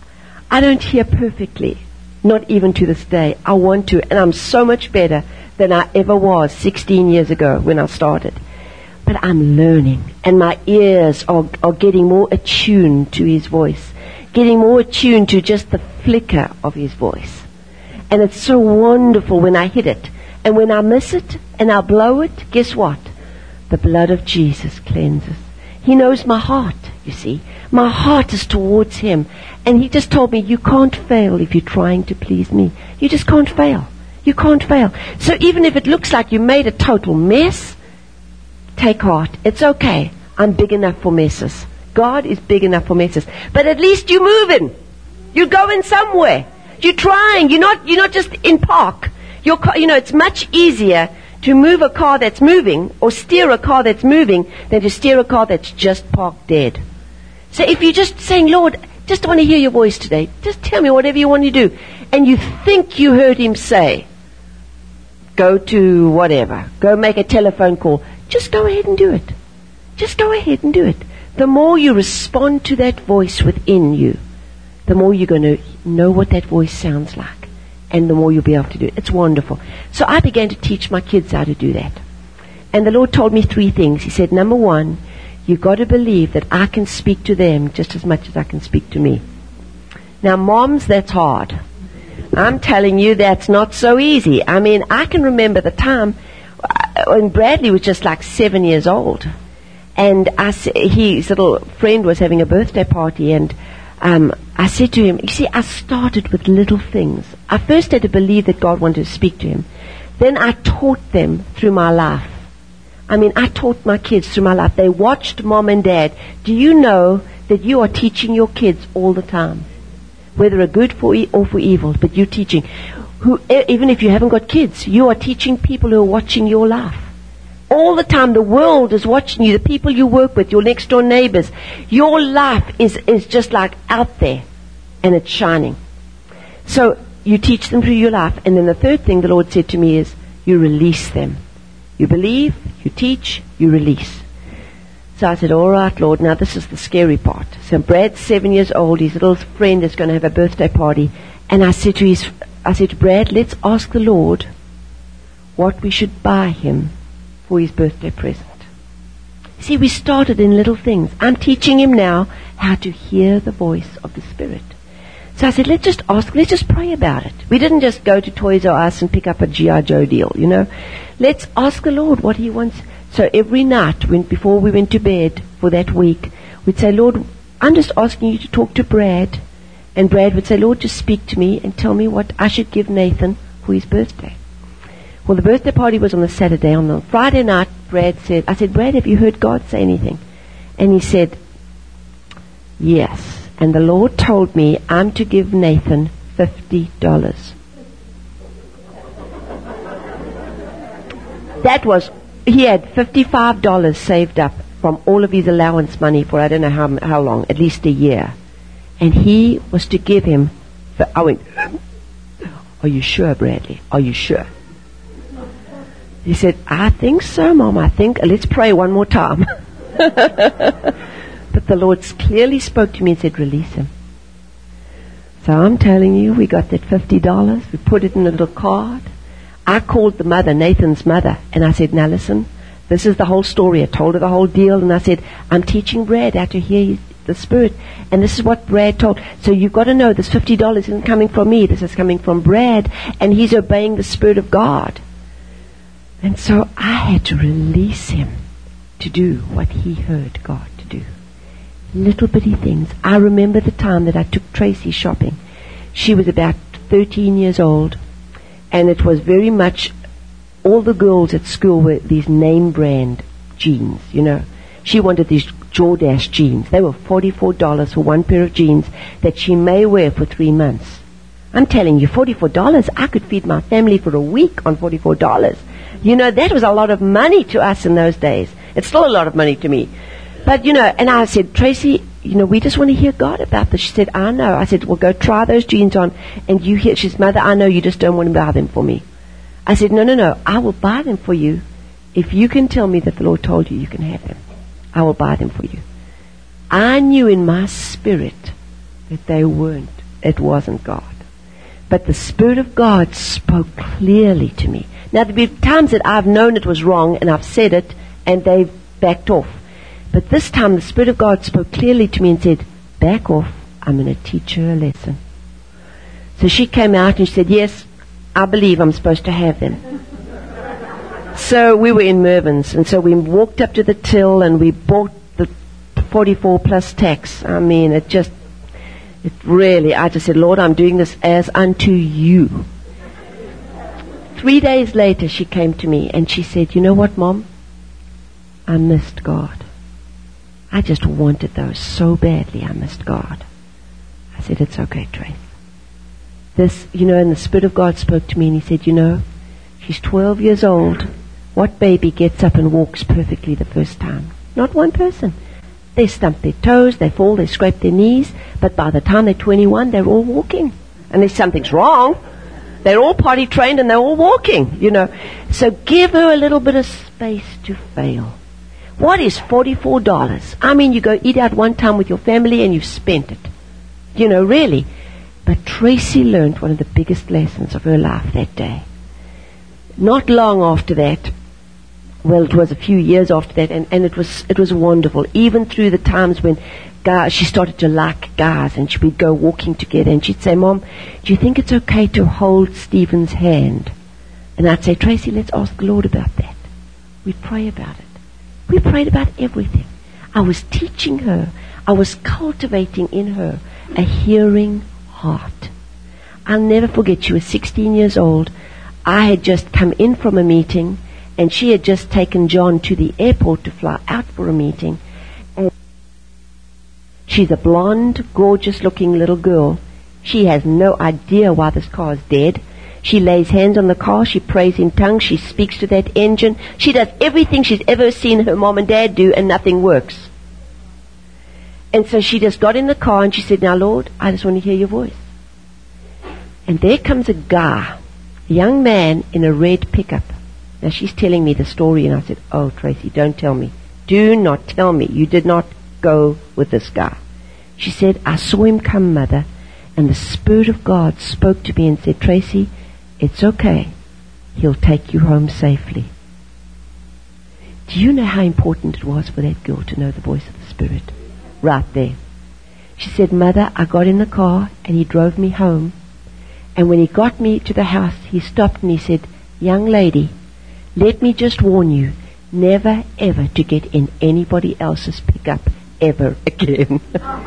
I don't hear perfectly, not even to this day. I want to, and I'm so much better than I ever was sixteen years ago when I started. But I'm learning, and my ears are, are getting more attuned to His voice, getting more attuned to just the flicker of His voice. And it's so wonderful when I hit it. And when I miss it and I blow it, guess what? The blood of Jesus cleanses. He knows my heart, you see. My heart is towards Him. And He just told me, you can't fail if you're trying to please me. You just can't fail. You can't fail. So even if it looks like you made a total mess, take heart. It's okay. I'm big enough for messes. God is big enough for messes. But at least you're moving. You're going somewhere. You're trying. You're not, you're not just in park. Your car, you know, it's much easier to move a car that's moving or steer a car that's moving than to steer a car that's just parked dead. So if you're just saying, Lord, just want to hear your voice today, just tell me whatever you want to do, and you think you heard him say, go to whatever, go make a telephone call, just go ahead and do it. Just go ahead and do it. The more you respond to that voice within you, the more you're going to know what that voice sounds like, and the more you'll be able to do it. It's wonderful. So I began to teach my kids how to do that. And the Lord told me three things. He said, number one, you've got to believe that I can speak to them just as much as I can speak to me. Now, moms, that's hard. I'm telling you, that's not so easy. I mean, I can remember the time when Bradley was just like seven years old. And I, his little friend was having a birthday party, and um, I said to him, you see, I started with little things. I first had to believe that God wanted to speak to him. Then I taught them through my life. I mean, I taught my kids through my life. They watched mom and dad. Do you know that you are teaching your kids all the time? Whether a good for e- or for evil, but you're teaching. Who, e- even if you haven't got kids, you are teaching people who are watching your life. All the time the world is watching you, the people you work with, your next door neighbors. Your life is, is just like out there, and it's shining. So you teach them through your life. And then the third thing the Lord said to me is, you release them. You believe, you teach, you release. So I said, all right, Lord, now this is the scary part. So Brad's seven years old, his little friend is going to have a birthday party. And I said to his, I said to Brad, let's ask the Lord what we should buy him for his birthday present. See, we started in little things. I'm teaching him now how to hear the voice of the Spirit. So I said, let's just ask, let's just pray about it. We didn't just go to Toys R Us and pick up a G I Joe deal, you know. Let's ask the Lord what he wants. So every night, when, before we went to bed for that week, we'd say, Lord, I'm just asking you to talk to Brad. And Brad would say, Lord, just speak to me and tell me what I should give Nathan for his birthday. Well, the birthday party was on the Saturday. On the Friday night, Brad said, I said, Brad, have you heard God say anything? And he said, yes. And the Lord told me I'm to give Nathan fifty dollars. That was, he had fifty-five dollars saved up from all of his allowance money for I don't know how how long, at least a year. And he was to give him, I went, are you sure, Bradley? Are you sure? He said, I think so, Mom. I think, let's pray one more time. But the Lord clearly spoke to me and said, release him. So I'm telling you, we got that fifty dollars. We put it in a little card. I called the mother, Nathan's mother, and I said, now listen, this is the whole story. I told her the whole deal, and I said, I'm teaching Brad how to hear his, the Spirit, and this is what Brad told. So you've got to know this fifty dollars isn't coming from me. This is coming from Brad, and he's obeying the Spirit of God. And so I had to release him to do what he heard God to do. Little bitty things. I remember the time that I took Tracy shopping. She was about thirteen years old, and it was very much, all the girls at school were these name brand jeans, you know. She wanted these Jordache jeans. They were forty-four dollars for one pair of jeans that she may wear for three months. I'm telling you, forty-four dollars, I could feed my family for a week on forty-four dollars. You know, that was a lot of money to us in those days. It's still a lot of money to me. But, you know, and I said, Tracy, you know, we just want to hear God about this. She said, I know. I said, well, go try those jeans on, and you hear. She said, Mother, I know you just don't want to buy them for me. I said, no, no, no. I will buy them for you if you can tell me that the Lord told you you can have them. I will buy them for you. I knew in my spirit that they weren't. It wasn't God. But the Spirit of God spoke clearly to me. Now, there have been times that I've known it was wrong, and I've said it, and they've backed off. But this time the Spirit of God spoke clearly to me and said, back off, I'm going to teach her a lesson. So she came out and she said, yes, I believe I'm supposed to have them. So we were in Mervyn's, and so we walked up to the till and we bought the forty-four plus tax. I mean, it just, it really, I just said, Lord, I'm doing this as unto you. Three days later, she came to me and she said, you know what, Mom? I missed God. I just wanted those so badly. I missed God. I said, it's okay, Trace. This, you know, and the Spirit of God spoke to me and he said, you know, she's twelve years old. What baby gets up and walks perfectly the first time? Not one person. They stump their toes, they fall, they scrape their knees, but by the time they're twenty-one, they're all walking. Unless something's wrong. They're all potty trained and they're all walking, you know. So give her a little bit of space to fail. What is forty-four dollars? I mean, you go eat out one time with your family and you've spent it. You know, really. But Tracy learned one of the biggest lessons of her life that day. Not long after that, well, it was a few years after that, and, and it was it was wonderful. Even through the times when guys, she started to like guys, and she would go walking together, and she'd say, Mom, do you think it's okay to hold Stephen's hand? And I'd say, Tracy, let's ask the Lord about that. We'd pray about it. We prayed about everything. I was teaching her. I was cultivating in her a hearing heart. I'll never forget, she was sixteen years old. I had just come in from a meeting, and she had just taken John to the airport to fly out for a meeting. And she's a blonde, gorgeous-looking little girl. She has no idea why this car is dead. She lays hands on the car. She prays in tongues. She speaks to that engine. She does everything she's ever seen her mom and dad do, and nothing works. And so she just got in the car, and she said, now, Lord, I just want to hear your voice. And there comes a guy, a young man in a red pickup. Now, she's telling me the story, and I said, oh, Tracy, don't tell me. Do not tell me. You did not go with this guy. She said, I saw him come, Mother, and the Spirit of God spoke to me and said, Tracy, it's okay. He'll take you home safely. Do you know how important it was for that girl to know the voice of the Spirit? Right there. She said, Mother, I got in the car, and he drove me home. And when he got me to the house, he stopped and he said, young lady, let me just warn you, never ever to get in anybody else's pickup ever again.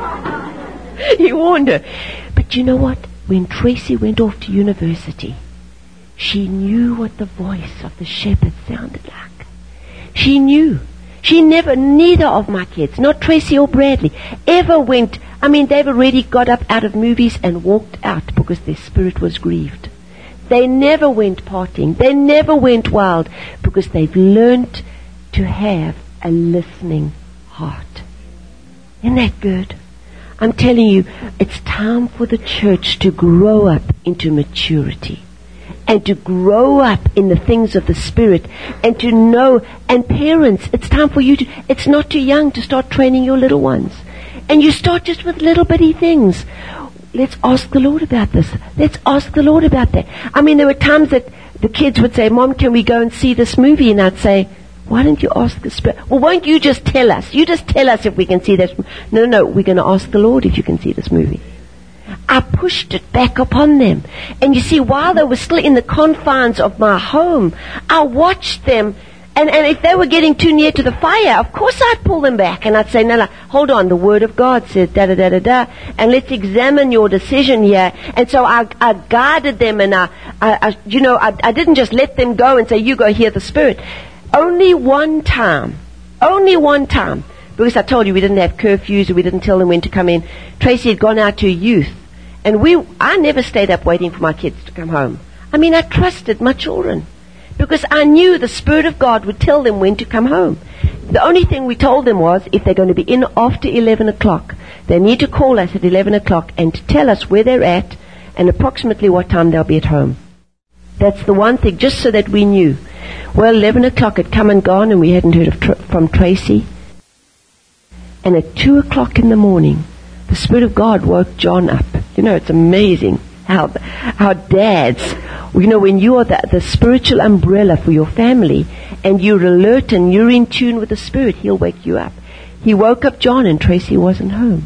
He warned her. But you know what? When Tracy went off to university, she knew what the voice of the shepherd sounded like. She knew. She never, neither of my kids, not Tracy or Bradley, ever went, I mean, they've already got up out of movies and walked out because their spirit was grieved. They never went partying. They never went wild because they've learnt to have a listening heart. Isn't that good? I'm telling you, it's time for the church to grow up into maturity and to grow up in the things of the Spirit and to know. And parents, it's time for you to, it's not too young to start training your little ones. And you start just with little bitty things. Let's ask the Lord about this. Let's ask the Lord about that. I mean, there were times that the kids would say, Mom, can we go and see this movie? And I'd say, why don't you ask the Spirit? Well, won't you just tell us? You just tell us if we can see this. No, no, no, we're going to ask the Lord if you can see this movie. I pushed it back upon them. And you see, while they were still in the confines of my home, I watched them. And, and if they were getting too near to the fire, of course I'd pull them back. And I'd say, no, no, hold on. The Word of God says da-da-da-da-da. And let's examine your decision here. And so I, I guided them, and I, I, I you know, I, I didn't just let them go and say, you go hear the Spirit. Only one time, only one time, because I told you we didn't have curfews, and we didn't tell them when to come in. Tracy had gone out to youth. And we, I never stayed up waiting for my kids to come home. I mean, I trusted my children. Because I knew the Spirit of God would tell them when to come home. The only thing we told them was, if they're going to be in after eleven o'clock, they need to call us at eleven o'clock and to tell us where they're at and approximately what time they'll be at home. That's the one thing, just so that we knew. Well, eleven o'clock had come and gone, and we hadn't heard of tr- from Tracy. And at two o'clock in the morning, the Spirit of God woke John up. You know, it's amazing how, how dads, you know, when you are the, the spiritual umbrella for your family and you're alert and you're in tune with the Spirit, He'll wake you up. He woke up John, and Tracy wasn't home.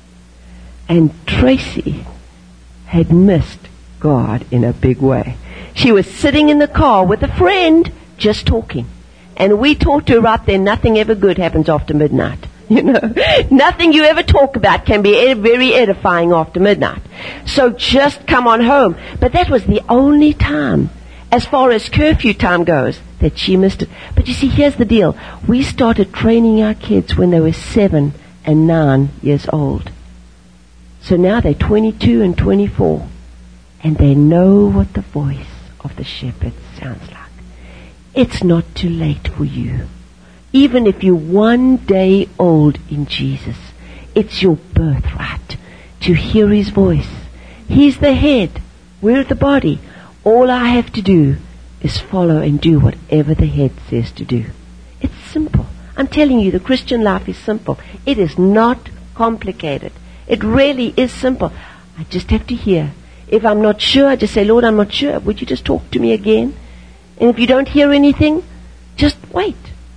And Tracy had missed God in a big way. She was sitting in the car with a friend, just talking. And we taught her right there, nothing ever good happens after midnight. You know, nothing you ever talk about can be ed- very edifying after midnight. So just come on home. But that was the only time. as far as curfew time goes, that she missed it. But you see, here's the deal. We started training our kids when they were seven and nine years old. So now they're twenty-two and twenty-four, and they know what the voice of the shepherd sounds like. It's not too late for you. Even if you're one day old in Jesus, it's your birthright to hear his voice. He's the head. We're the body. All I have to do is follow and do whatever the head says to do. It's simple. I'm telling you, the Christian life is simple. It is not complicated. It really is simple. I just have to hear. If I'm not sure, I just say, Lord, I'm not sure. Would you just talk to me again? And if you don't hear anything, just wait.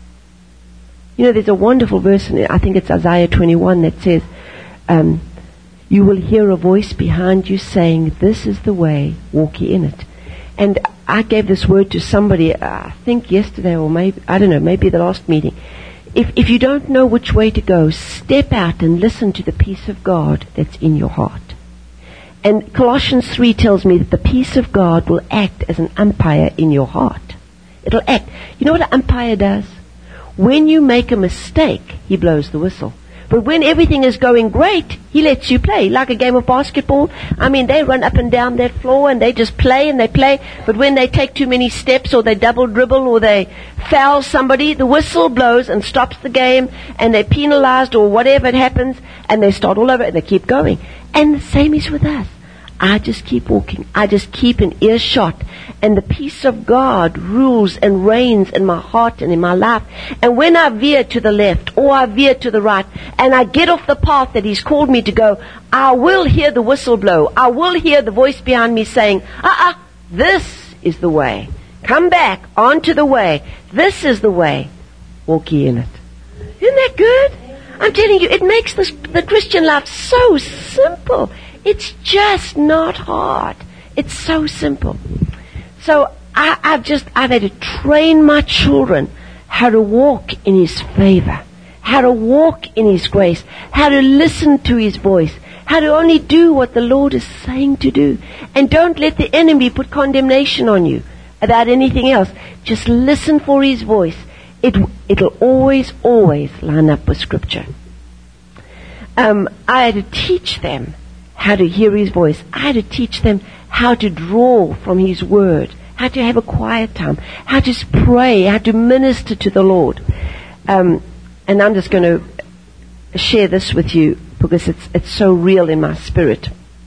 You know, there's a wonderful verse in it, I think it's Isaiah twenty-one, that says, um, you will hear a voice behind you saying, this is the way, walk ye in it. And I gave this word to somebody, uh, I think yesterday or maybe, I don't know, maybe the last meeting. If, if you don't know which way to go, step out and listen to the peace of God that's in your heart. And Colossians three tells me that the peace of God will act as an umpire in your heart. It'll act. You know what an umpire does? When you make a mistake, he blows the whistle. But when everything is going great, he lets you play, like a game of basketball. I mean, they run up and down that floor and they just play and they play. But when they take too many steps or they double dribble or they foul somebody, the whistle blows and stops the game and they're penalized or whatever it happens and they start all over and they keep going. And the same is with us. I just keep walking. I just keep an earshot. And the peace of God rules and reigns in my heart and in my life. And when I veer to the left or I veer to the right and I get off the path that he's called me to go, I will hear the whistle blow. I will hear the voice behind me saying, uh-uh, this is the way. Come back onto the way. This is the way. Walk ye in it. Isn't that good? I'm telling you, it makes this, the Christian life so simple. It's just not hard. It's so simple. So I, I've just, I've had to train my children how to walk in his favor, how to walk in his grace, how to listen to his voice, how to only do what the Lord is saying to do. And don't let the enemy put condemnation on you about anything else. Just listen for his voice. It, it'll always, always line up with Scripture. Um, I had to teach them how to hear his voice. I had to teach them how to draw from his word, how to have a quiet time, how to pray, how to minister to the Lord. Um, and I'm just going to share this with you because it's it's so real in my spirit.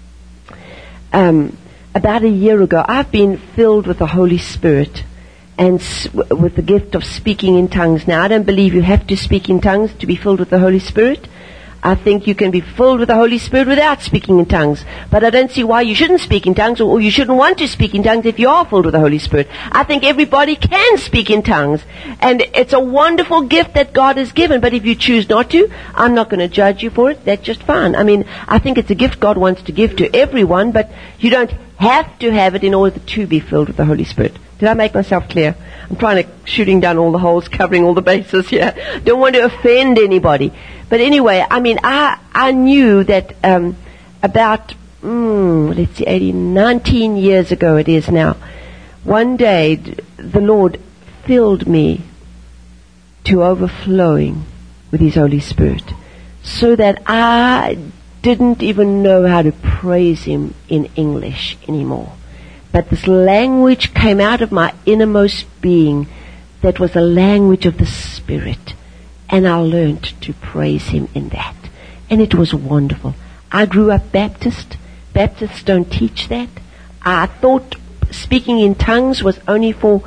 Um, about a year ago, I've been filled with the Holy Spirit and s- with the gift of speaking in tongues. Now, I don't believe you have to speak in tongues to be filled with the Holy Spirit. I think you can be filled with the Holy Spirit without speaking in tongues. But I don't see why you shouldn't speak in tongues or, or you shouldn't want to speak in tongues if you are filled with the Holy Spirit. I think everybody can speak in tongues. And it's a wonderful gift that God has given. But if you choose not to, I'm not going to judge you for it. That's just fine. I mean, I think it's a gift God wants to give to everyone, but you don't have to have it in order to be filled with the Holy Spirit. Did I make myself clear? I'm trying to, shooting down all the holes, covering all the bases here. Don't want to offend anybody. But anyway, I mean, I I knew that um, about, mm, let's see, eighteen, nineteen years ago it is now, one day d- the Lord filled me to overflowing with his Holy Spirit so that I didn't even know how to praise him in English anymore. But this language came out of my innermost being that was a language of the Spirit. And I learned to praise him in that. And it was wonderful. I grew up Baptist. Baptists don't teach that. I thought speaking in tongues was only for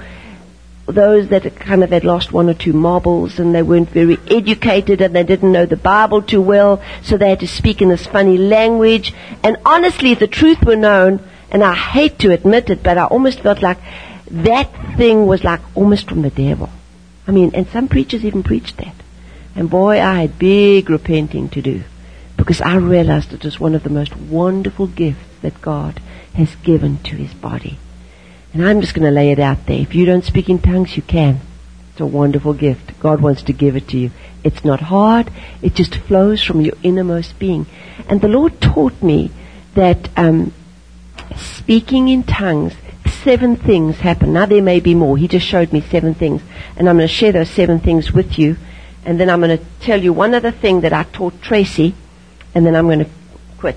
those that kind of had lost one or two marbles and they weren't very educated and they didn't know the Bible too well, so they had to speak in this funny language. And honestly, if the truth were known, and I hate to admit it, but I almost felt like that thing was like almost from the devil. I mean, and some preachers even preached that. And boy, I had big repenting to do because I realized it was one of the most wonderful gifts that God has given to his body. And I'm just going to lay it out there. If you don't speak in tongues, you can. It's a wonderful gift. God wants to give it to you. It's not hard. It just flows from your innermost being. And the Lord taught me that um, speaking in tongues, seven things happen. Now there may be more. He just showed me seven things. And I'm going to share those seven things with you. And then I'm going to tell you one other thing that I taught Tracy. And then I'm going to quit.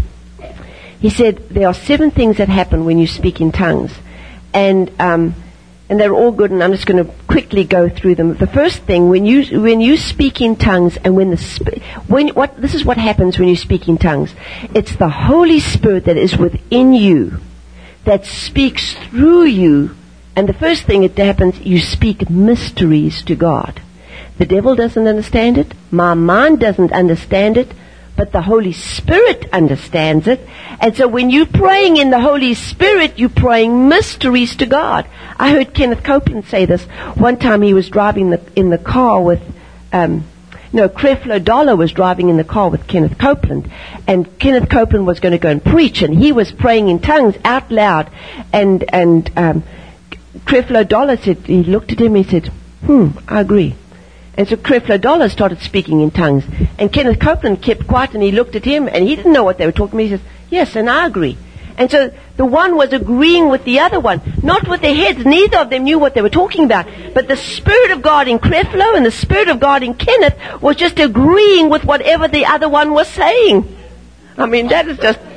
He said there are seven things that happen when you speak in tongues. And um, and they're all good, and I'm just going to quickly go through them. The first thing, when you when you speak in tongues, and when the sp- when what this is what happens when you speak in tongues. It's the Holy Spirit that is within you that speaks through you. And the first thing that happens, you speak mysteries to God. The devil doesn't understand it. My mind doesn't understand it. But the Holy Spirit understands it. And so when you're praying in the Holy Spirit, you're praying mysteries to God. I heard Kenneth Copeland say this. One time he was driving the, in the car with, um, no, Creflo Dollar was driving in the car with Kenneth Copeland. And Kenneth Copeland was going to go and preach. And he was praying in tongues out loud. And, and um, Creflo Dollar said, he looked at him and he said, hmm, I agree. And so Creflo Dollar started speaking in tongues. And Kenneth Copeland kept quiet, and he looked at him, and he didn't know what they were talking about. He says, yes, and I agree. And so the one was agreeing with the other one. Not with their heads. Neither of them knew what they were talking about. But the Spirit of God in Creflo and the Spirit of God in Kenneth was just agreeing with whatever the other one was saying. I mean, that is just...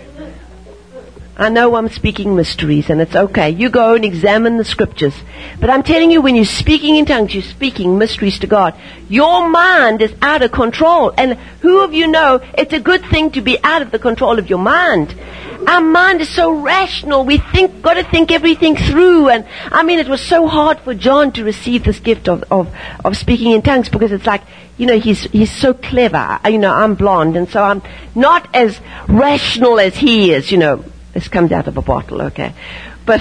I know I'm speaking mysteries, and it's okay. You go and examine the scriptures. But I'm telling you, when you're speaking in tongues, you're speaking mysteries to God. Your mind is out of control. And who of you know it's a good thing to be out of the control of your mind? Our mind is so rational. We think, got to think everything through. And I mean, it was so hard for John to receive this gift of, of, of speaking in tongues, because it's like, you know, he's, he's so clever. You know, I'm blonde, and so I'm not as rational as he is, you know. This comes out of a bottle, okay? But,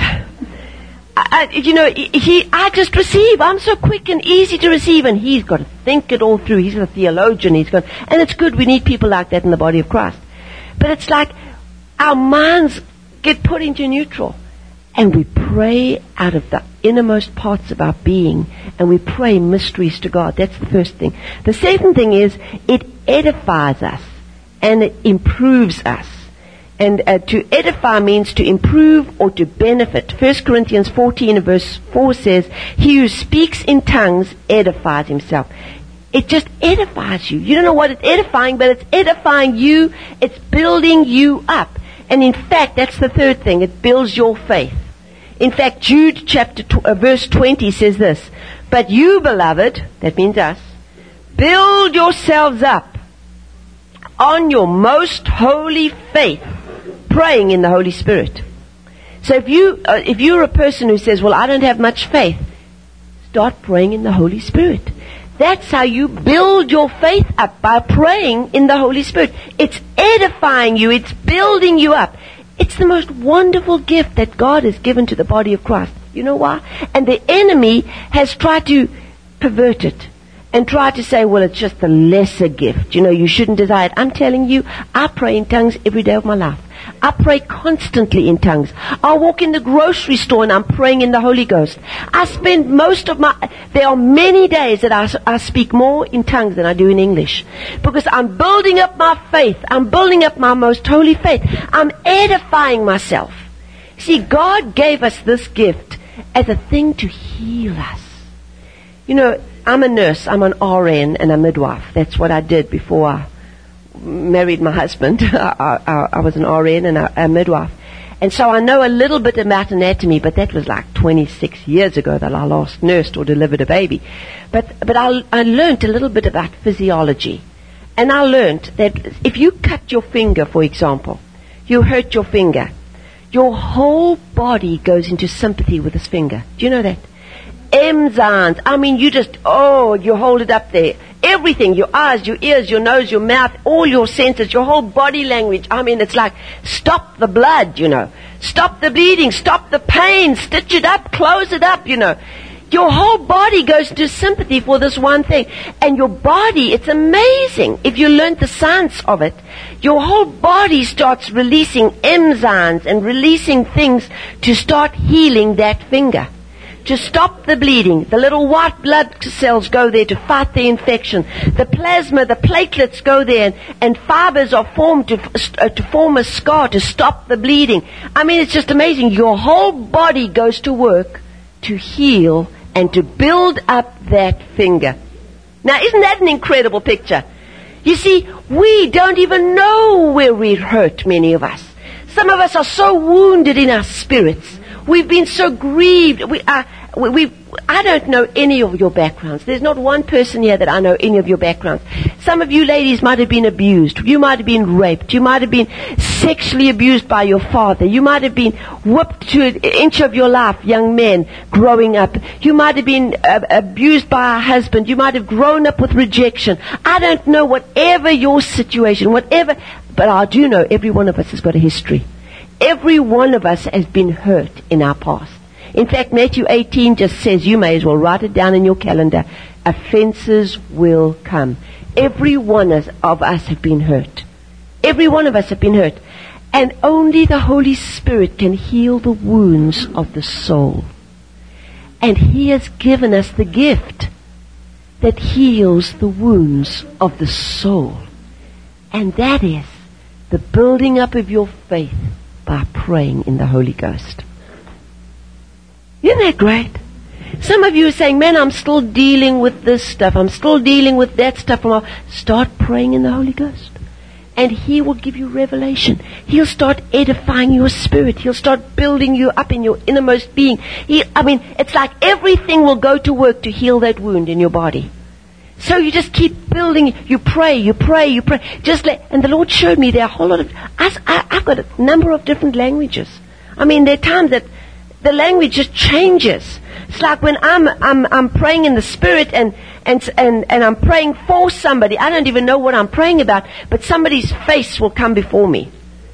I, you know, he, I just receive. I'm so quick and easy to receive, and he's got to think it all through. He's a theologian. He's got, and it's good. We need people like that in the body of Christ. But it's like our minds get put into neutral, and we pray out of the innermost parts of our being, and we pray mysteries to God. That's the first thing. The second thing is it edifies us, and it improves us. And uh, to edify means to improve or to benefit. First Corinthians fourteen verse four says, he who speaks in tongues edifies himself. It just edifies you. You don't know what it's edifying, but it's edifying you. It's building you up. And in fact, that's the third thing. It builds your faith. In fact, Jude chapter tw- uh, verse twenty says this, but you, beloved, that means us, build yourselves up on your most holy faith, praying in the Holy Spirit. So if you uh, if you're a person who says, well, I don't have much faith, start praying in the Holy Spirit. That's how you build your faith up, by praying in the Holy Spirit. It's edifying you. It's building you up. It's the most wonderful gift that God has given to the body of Christ. You know why? And the enemy has tried to pervert it and try to say, well, it's just a lesser gift. You know, you shouldn't desire it. I'm telling you, I pray in tongues every day of my life. I pray constantly in tongues. I walk in the grocery store and I'm praying in the Holy Ghost. I spend most of my... There are many days that I, I speak more in tongues than I do in English. Because I'm building up my faith. I'm building up my most holy faith. I'm edifying myself. See, God gave us this gift as a thing to heal us. You know, I'm a nurse. I'm an R N and a midwife. That's what I did before I married my husband. I, I, I was an R N and a, a midwife. And so I know a little bit about anatomy, but that was like twenty-six years ago that I last nursed or delivered a baby. But, but I, I learned a little bit about physiology. And I learned that if you cut your finger, for example, you hurt your finger, your whole body goes into sympathy with this finger. Do you know that? Enzymes. I mean, you just, oh, you hold it up there. Everything, your eyes, your ears, your nose, your mouth, all your senses, your whole body language. I mean, it's like, stop the blood, you know. Stop the bleeding, stop the pain, stitch it up, close it up, you know. Your whole body goes into sympathy for this one thing. And your body, it's amazing. If you learn the science of it, your whole body starts releasing enzymes and releasing things to start healing that finger. to stop the bleeding. The little white blood cells go there to fight the infection. The plasma, the platelets go there, and, and fibers are formed to, uh, to form a scar to stop the bleeding. I mean, it's just amazing. Your whole body goes to work to heal and to build up that finger. Now, isn't that an incredible picture? You see, we don't even know where we're hurt, many of us. Some of us are so wounded in our spirits. We've been so grieved. We are, we, we, I don't know any of your backgrounds. There's not one person here that I know any of your backgrounds. Some of you ladies might have been abused. You might have been raped. You might have been sexually abused by your father. You might have been whipped to an inch of your life, young men growing up. You might have been uh, abused by a husband. You might have grown up with rejection. I don't know, whatever your situation, whatever, but I do know every one of us has got a history. Every one of us has been hurt in our past. In fact, Matthew eighteen just says, you may as well write it down in your calendar, offenses will come. Every one of us have been hurt. Every one of us have been hurt. And only the Holy Spirit can heal the wounds of the soul. And He has given us the gift that heals the wounds of the soul. And that is the building up of your faith by praying in the Holy Ghost. Isn't that great? Some of you are saying, man, I'm still dealing with this stuff. I'm still dealing with that stuff. Start praying in the Holy Ghost. And He will give you revelation. He'll start edifying your spirit. He'll start building you up in your innermost being. He, I mean, it's like everything will go to work to heal that wound in your body. So you just keep building. You pray, you pray, you pray. Just let, and the Lord showed me there are a whole lot of, I, I, I've got a number of different languages. I mean, there are times that the language just changes. It's like when I'm, I'm, I'm praying in the Spirit and, and, and, and I'm praying for somebody. I don't even know what I'm praying about, but somebody's face will come before me.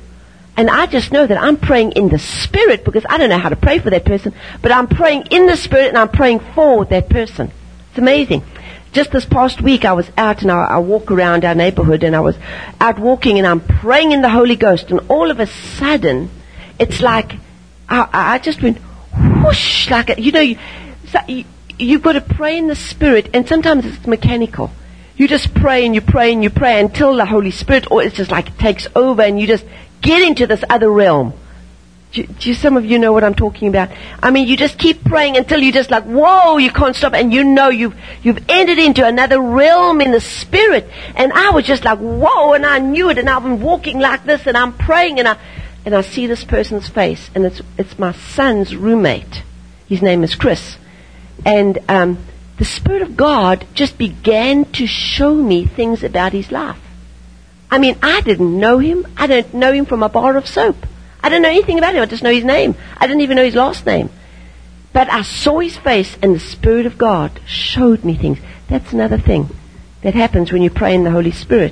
And I just know that I'm praying in the Spirit because I don't know how to pray for that person, but I'm praying in the Spirit and I'm praying for that person. It's amazing. Just this past week I was out and I, I walk around our neighborhood and I was out walking and I'm praying in the Holy Ghost, and all of a sudden it's like I, I just went whoosh, like a, you know you, so you, you've got to pray in the Spirit, and sometimes it's mechanical. You just pray and you pray and you pray until the Holy Spirit, or it's just like it takes over and you just get into this other realm. Do, do some of you know what I'm talking about? I mean, you just keep praying until you just like, whoa, you can't stop, and you know you've you've entered into another realm in the Spirit. And I was just like, whoa, and I knew it, and I've been walking like this, and I'm praying, and I and I see this person's face, and it's it's my son's roommate. His name is Chris, and um, the Spirit of God just began to show me things about his life. I mean, I didn't know him. I don't know him from a bar of soap. I don't know anything about him. I just know his name. I didn't even know his last name. But I saw his face, and the Spirit of God showed me things. That's another thing that happens when you pray in the Holy Spirit.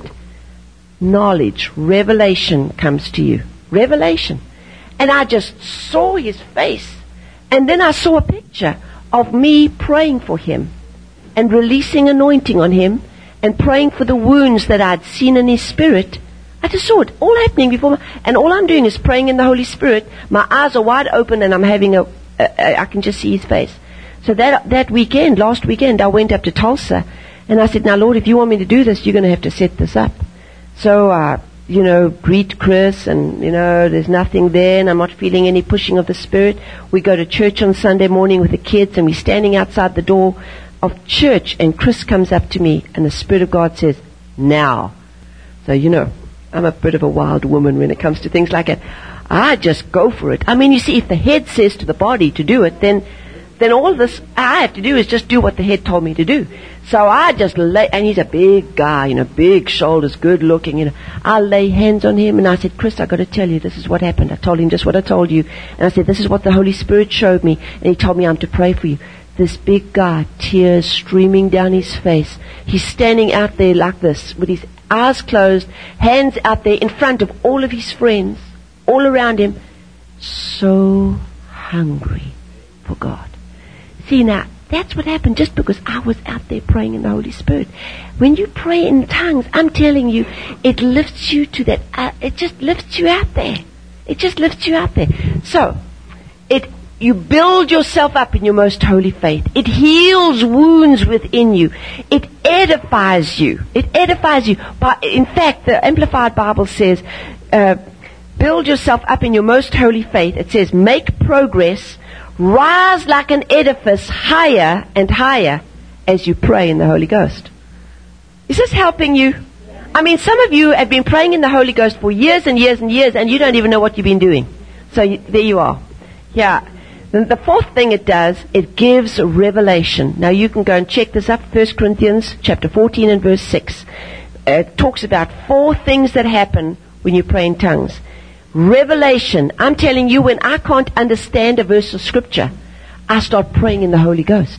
Knowledge, revelation comes to you. Revelation. And I just saw his face. And then I saw a picture of me praying for him and releasing anointing on him and praying for the wounds that I'd seen in his spirit. I just saw it all happening before me. And all I'm doing is praying in the Holy Spirit. My eyes are wide open and I'm having a, a, a I can just see his face. So that that weekend, last weekend, I went up to Tulsa and I said, now Lord, if you want me to do this, you're going to have to set this up. So I, uh, you know, greet Chris and, you know, there's nothing there and I'm not feeling any pushing of the Spirit. We go to church on Sunday morning with the kids and we're standing outside the door of church and Chris comes up to me and the Spirit of God says, now. So, you know, I'm a bit of a wild woman when it comes to things like that. I just go for it. I mean, you see, if the head says to the body to do it, then then all this I have to do is just do what the head told me to do. So I just lay, and he's a big guy, you know, big shoulders, good looking, you know. I lay hands on him and I said, Chris, I got to tell you, this is what happened. I told him just what I told you. And I said, this is what the Holy Spirit showed me. And he told me I'm to pray for you. This big guy, tears streaming down his face. He's standing out there like this with his eyes closed, hands out there in front of all of his friends, all around him, so hungry for God. See, now, that's what happened just because I was out there praying in the Holy Spirit. When you pray in tongues, I'm telling you, it lifts you to that, uh, it just lifts you out there. It just lifts you out there. So, it, you build yourself up in your most holy faith. It heals wounds within you. It edifies you. It edifies you. By, in fact, the Amplified Bible says, uh, build yourself up in your most holy faith. It says, make progress, rise like an edifice higher and higher as you pray in the Holy Ghost. Is this helping you? I mean, some of you have been praying in the Holy Ghost for years and years and years, and you don't even know what you've been doing. So you, there you are. Yeah. Then the fourth thing it does, it gives revelation. Now you can go and check this up. First Corinthians chapter fourteen and verse six. It talks about four things that happen when you pray in tongues. Revelation. I'm telling you, when I can't understand a verse of Scripture, I start praying in the Holy Ghost.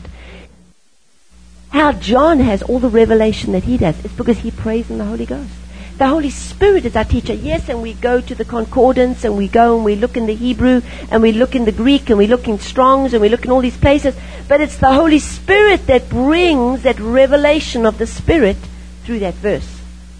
How John has all the revelation that he does, it's because he prays in the Holy Ghost. The Holy Spirit is our teacher. Yes, and we go to the concordance, and we go and we look in the Hebrew, and we look in the Greek, and we look in Strong's, and we look in all these places. But it's the Holy Spirit that brings that revelation of the Spirit through that verse.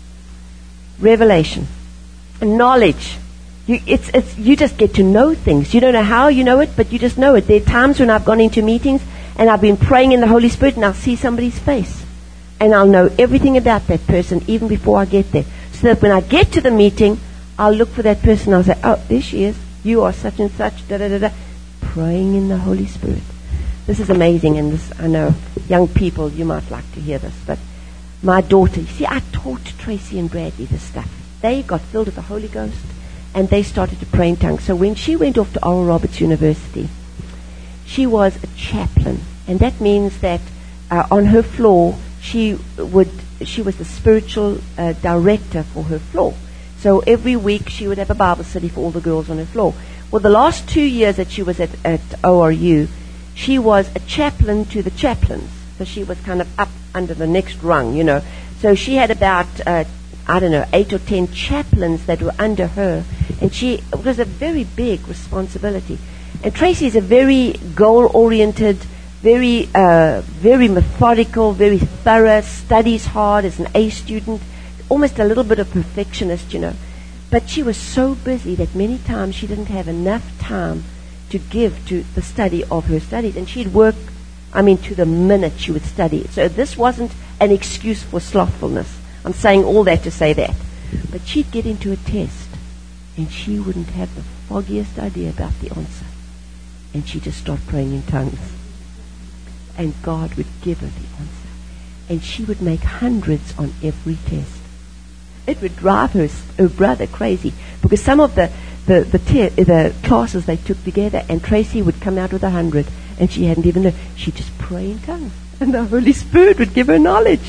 Revelation. Knowledge. You, it's, it's, you just get to know things. You don't know how you know it, but you just know it. There are times when I've gone into meetings, and I've been praying in the Holy Spirit, and I'll see somebody's face. And I'll know everything about that person even before I get there. So that when I get to the meeting, I'll look for that person. I'll say, oh, there she is. You are such and such. Da da da da. Praying in the Holy Spirit. This is amazing. And this, I know, young people, you might like to hear this. But my daughter, you see, I taught Tracy and Bradley this stuff. They got filled with the Holy Ghost, and they started to pray in tongues. So when she went off to Oral Roberts University, she was a chaplain. And that means that uh, on her floor, she would... she was the spiritual uh, director for her floor. So every week she would have a Bible study for all the girls on her floor. Well, the last two years that she was at, at O R U, she was a chaplain to the chaplains. So she was kind of up under the next rung, you know. So she had about, uh, I don't know, eight or ten chaplains that were under her. And she, it was a very big responsibility. And Tracy is a very goal-oriented, very, uh, very methodical, very thorough, studies hard, is an A student, almost a little bit of perfectionist, you know. But she was so busy that many times she didn't have enough time to give to the study of her studies. And she'd work, I mean, to the minute she would study. So this wasn't an excuse for slothfulness. I'm saying all that to say that. But she'd get into a test, and she wouldn't have the foggiest idea about the answer. And she'd just start praying in tongues. And God would give her the answer. And she would make hundreds on every test. It would drive her, her brother crazy. Because some of the the the, te- the classes they took together, and Tracy would come out with a hundred, and she hadn't even known. She'd just pray in tongues. And the Holy Spirit would give her knowledge.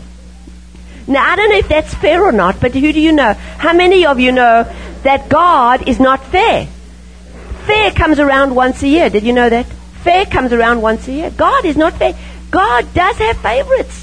Now, I don't know if that's fair or not, but who do you know? How many of you know that God is not fair? Fair comes around once a year. Did you know that? Fair comes around once a year. God is not fair. God does have favorites.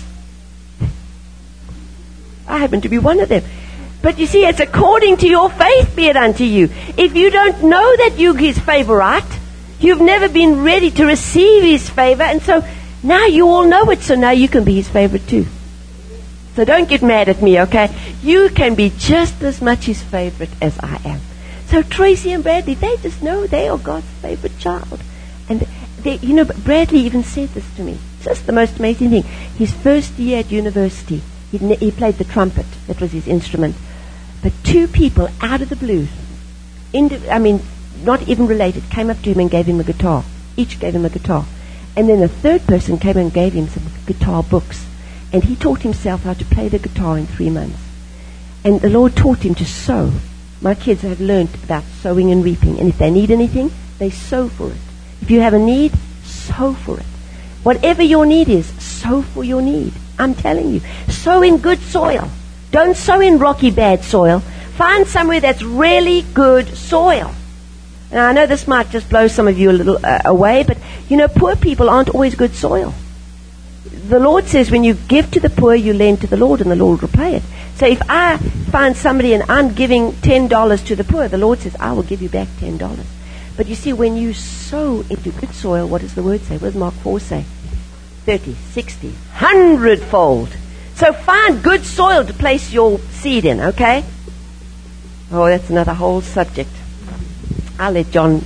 I happen to be one of them. But you see, it's according to your faith be it unto you. If you don't know that you're His favorite, you've never been ready to receive His favor, and so now you all know it, so now you can be His favorite too. So don't get mad at me, okay? You can be just as much His favorite as I am. So Tracy and Bradley, they just know they are God's favorite child. And they, you know, Bradley even said this to me. Just the most amazing thing. His first year at university, he, he played the trumpet. That was his instrument. But two people out of the blue, indi- I mean, not even related, came up to him and gave him a guitar. Each gave him a guitar. And then a third person came and gave him some guitar books. And he taught himself how to play the guitar in three months. And the Lord taught him to sow. My kids have learned about sowing and reaping. And if they need anything, they sow for it. If you have a need, sow for it. Whatever your need is, sow for your need. I'm telling you. Sow in good soil. Don't sow in rocky, bad soil. Find somewhere that's really good soil. Now, I know this might just blow some of you a little uh, away, but, you know, poor people aren't always good soil. The Lord says when you give to the poor, you lend to the Lord, and the Lord will repay it. So if I find somebody and I'm giving ten dollars to the poor, the Lord says, I will give you back ten dollars. But you see, when you sow into good soil, what does the word say? What does Mark four say? thirty, sixty, one hundred fold. So find good soil to place your seed in, okay? Oh, that's another whole subject. I'll let John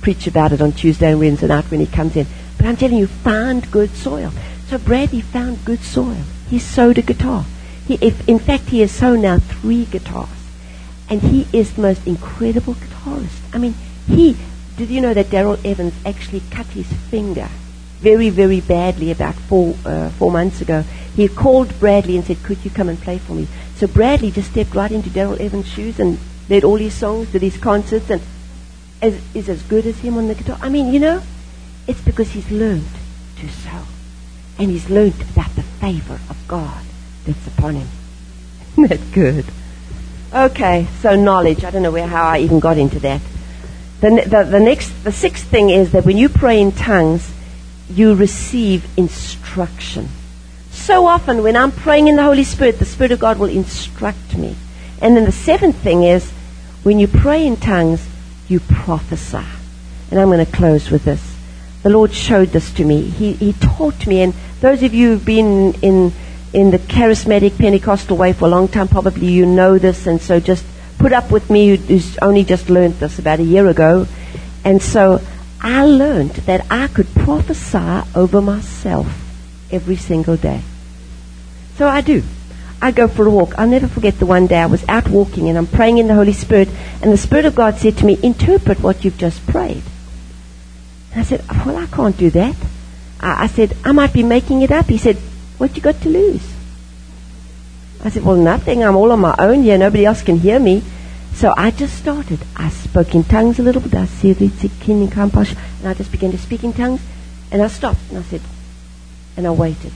preach about it on Tuesday and Wednesday night when he comes in. But I'm telling you, find good soil. So Bradley found good soil. He sewed a guitar. He, if, in fact, he has sewn now three guitars. And he is the most incredible guitarist. I mean, he, did you know that Daryl Evans actually cut his finger very, very badly about four, uh, four months ago? He called Bradley and said, could you come and play for me? So Bradley just stepped right into Daryl Evans' shoes and led all his songs, did his concerts, and is, is as good as him on the guitar. I mean, you know, it's because he's learned to sew. And he's learned about the favor of God that's upon him. Isn't that good? Okay, so knowledge. I don't know where how I even got into that. The, the, the next, the sixth thing is that when you pray in tongues, you receive instruction. So often when I'm praying in the Holy Spirit, the Spirit of God will instruct me. And then the seventh thing is, when you pray in tongues, you prophesy. And I'm going to close with this. The Lord showed this to me. He, he taught me, and those of you who've been in in the charismatic Pentecostal way for a long time, probably you know this, and so just put up with me who's only just learned this about a year ago. And so I learned that I could prophesy over myself every single day. So I do. I go for a walk. I'll never forget the one day I was out walking and I'm praying in the Holy Spirit, and the Spirit of God said to me, interpret what you've just prayed. And I said, well, I can't do that. I, I said, I might be making it up. He said, what you got to lose? I said, well, nothing. I'm all on my own here. Nobody else can hear me. So I just started. I spoke in tongues a little bit. I said, and I just began to speak in tongues. And I stopped. And I said, and I waited.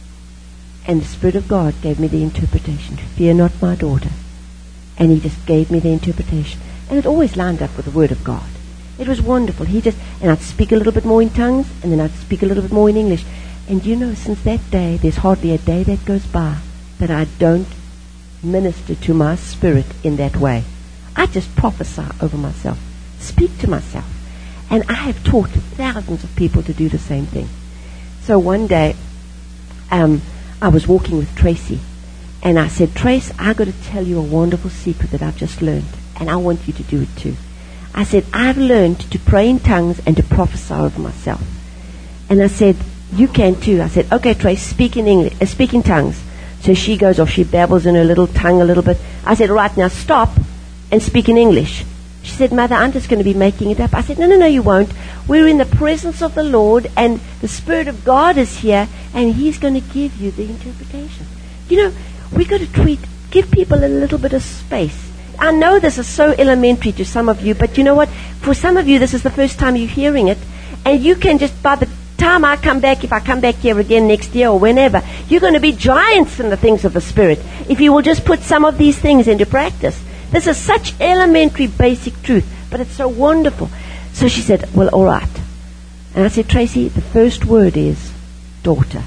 And the Spirit of God gave me the interpretation. Fear not, my daughter. And he just gave me the interpretation. And it always lined up with the Word of God. It was wonderful. He just, and I'd speak a little bit more in tongues, and then I'd speak a little bit more in English. And you know, since that day, there's hardly a day that goes by that I don't minister to my spirit in that way. I just prophesy over myself, speak to myself. And I have taught thousands of people to do the same thing. So one day, um, I was walking with Tracy, and I said, Trace, I've got to tell you a wonderful secret that I've just learned, and I want you to do it too. I said, I've learned to pray in tongues and to prophesy over myself. And I said, you can too. I said, okay, Trace, speak in English, uh, speak in tongues. So she goes off, she babbles in her little tongue a little bit. I said, right, now stop and speak in English. She said, Mother, I'm just going to be making it up. I said, no, no, no, you won't. We're in the presence of the Lord, and the Spirit of God is here, and He's going to give you the interpretation. You know, we've got to treat, give people a little bit of space. I know this is so elementary to some of you, but you know what? For some of you, this is the first time you're hearing it, and you can just, by the time I come back, if I come back here again next year or whenever, you're going to be giants in the things of the Spirit if you will just put some of these things into practice. This is such elementary, basic truth, but it's so wonderful. So she said, well, all right. And I said, Tracy, the first word is daughter.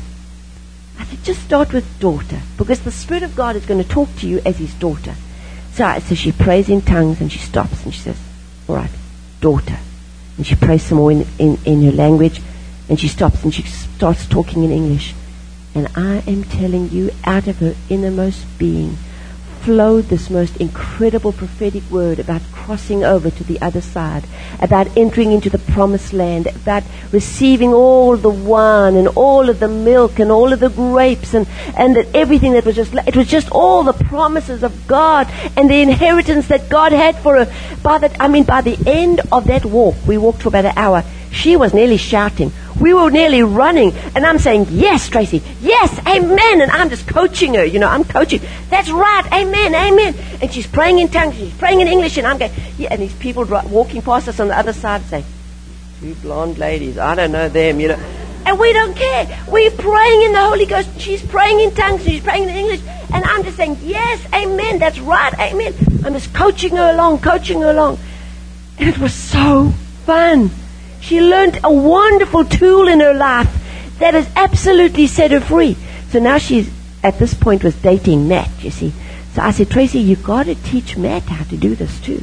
I said, just start with daughter, because the Spirit of God is going to talk to you as His daughter. So, I, so she prays in tongues, and she stops, and she says, all right, daughter. And she prays some more in, in, in her language, and she stops, and she starts talking in English. And I am telling you, out of her innermost being flowed this most incredible prophetic word about crossing over to the other side, about entering into the promised land, about receiving all the wine and all of the milk and all of the grapes and, and that everything that was just, it was just all the promises of God and the inheritance that God had for her. By the, I mean, by the end of that walk, we walked for about an hour, she was nearly shouting. We were nearly running. And I'm saying, yes, Tracy, yes, amen. And I'm just coaching her, you know, I'm coaching. That's right, amen, amen. And she's praying in tongues, she's praying in English, and I'm going, yeah. And these people walking past us on the other side say, two blonde ladies, I don't know them, you know. And we don't care. We're praying in the Holy Ghost. She's praying in tongues, she's praying in English. And I'm just saying, yes, amen, that's right, amen. I'm just coaching her along, coaching her along. And it was so fun. She learned a wonderful tool in her life that has absolutely set her free. So now she's, at this point, was dating Matt, you see. So I said, Tracy, you've got to teach Matt how to do this too.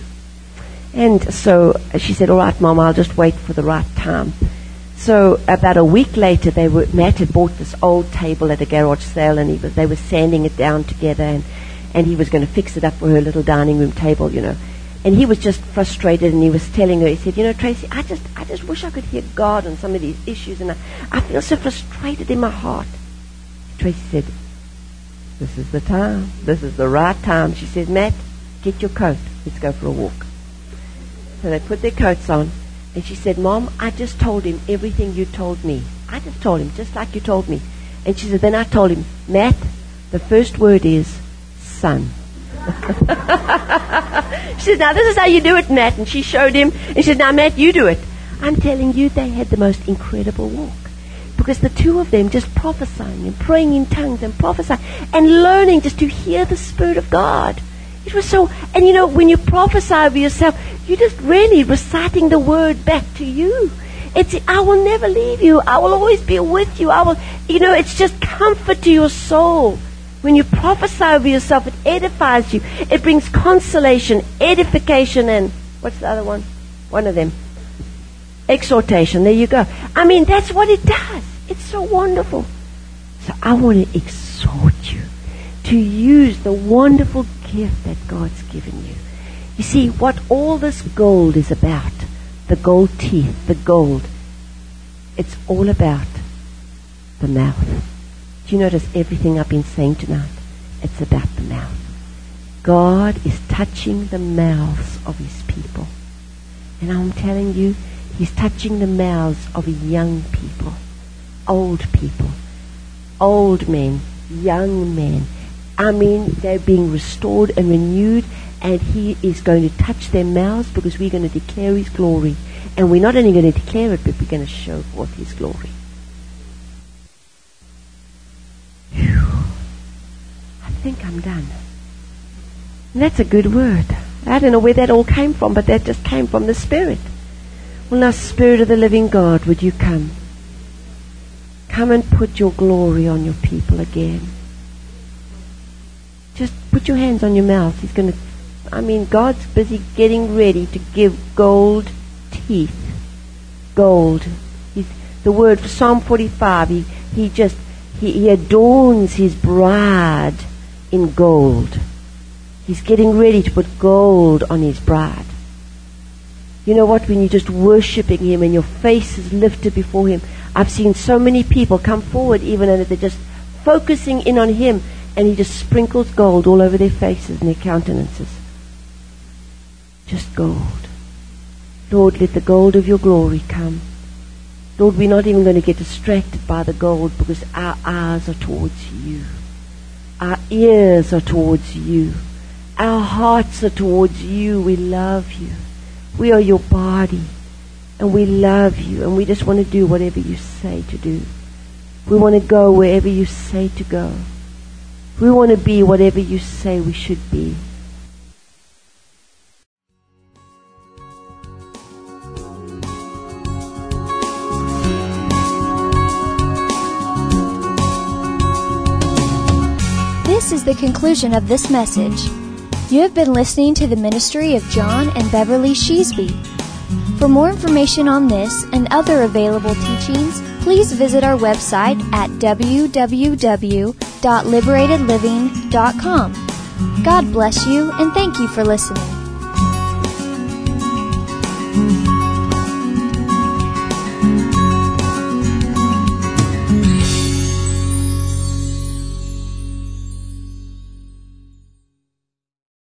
And so she said, all right, Mom, I'll just wait for the right time. So about a week later, they were, Matt had bought this old table at a garage sale, and he was, they were sanding it down together, and, and he was going to fix it up for her little dining room table, you know. And he was just frustrated, and he was telling her, he said, you know, Tracy, I just I just wish I could hear God on some of these issues, and I, I feel so frustrated in my heart. Tracy said, this is the time. This is the right time. She said, Matt, get your coat. Let's go for a walk. So they put their coats on, and she said, Mom, I just told him everything you told me. I just told him, just like you told me. And she said, then I told him, Matt, the first word is son. She said, now this is how you do it, Matt. And she showed him, and she said, now Matt, you do it. I'm telling you, they had the most incredible walk. Because the two of them just prophesying and praying in tongues and prophesying and learning just to hear the Spirit of God. It was so, and you know, when you prophesy over yourself, you're just really reciting the word back to you. It's, I will never leave you. I will always be with you. I will, you know, it's just comfort to your soul. When you prophesy over yourself, it edifies you. It brings consolation, edification, and what's the other one? One of them. Exhortation. There you go. I mean, that's what it does. It's so wonderful. So I want to exhort you to use the wonderful gift that God's given you. You see, what all this gold is about, the gold teeth, the gold, it's all about the mouth. Do you notice everything I've been saying tonight? It's about the mouth. God is touching the mouths of His people. And I'm telling you, He's touching the mouths of young people, old people, old men, young men. I mean, they're being restored and renewed, and He is going to touch their mouths because we're going to declare His glory. And we're not only going to declare it, but we're going to show forth His glory. Whew. I think I'm done. And that's a good word. I don't know where that all came from, but that just came from the Spirit. Well, now, Spirit of the living God, would you come? Come and put your glory on your people again. Just put your hands on your mouth. He's going to, I mean, God's busy getting ready to give gold teeth. Gold. He's, the word for Psalm forty-five, he, he just, he, he adorns His bride in gold. He's getting ready to put gold on His bride. You know what? When you're just worshiping Him and your face is lifted before Him, I've seen so many people come forward even and they're just focusing in on Him, and He just sprinkles gold all over their faces and their countenances. Just gold. Lord, let the gold of your glory come. Lord, we're not even going to get distracted by the gold because our eyes are towards you. Our ears are towards you. Our hearts are towards you. We love you. We are your body, and we love you, and we just want to do whatever you say to do. We want to go wherever you say to go. We want to be whatever you say we should be. This is the conclusion of this message. You have been listening to the ministry of John and Beverly Sheasby. For more information on this and other available teachings, please visit our website at w w w dot liberated living dot com. God bless you, and thank you for listening.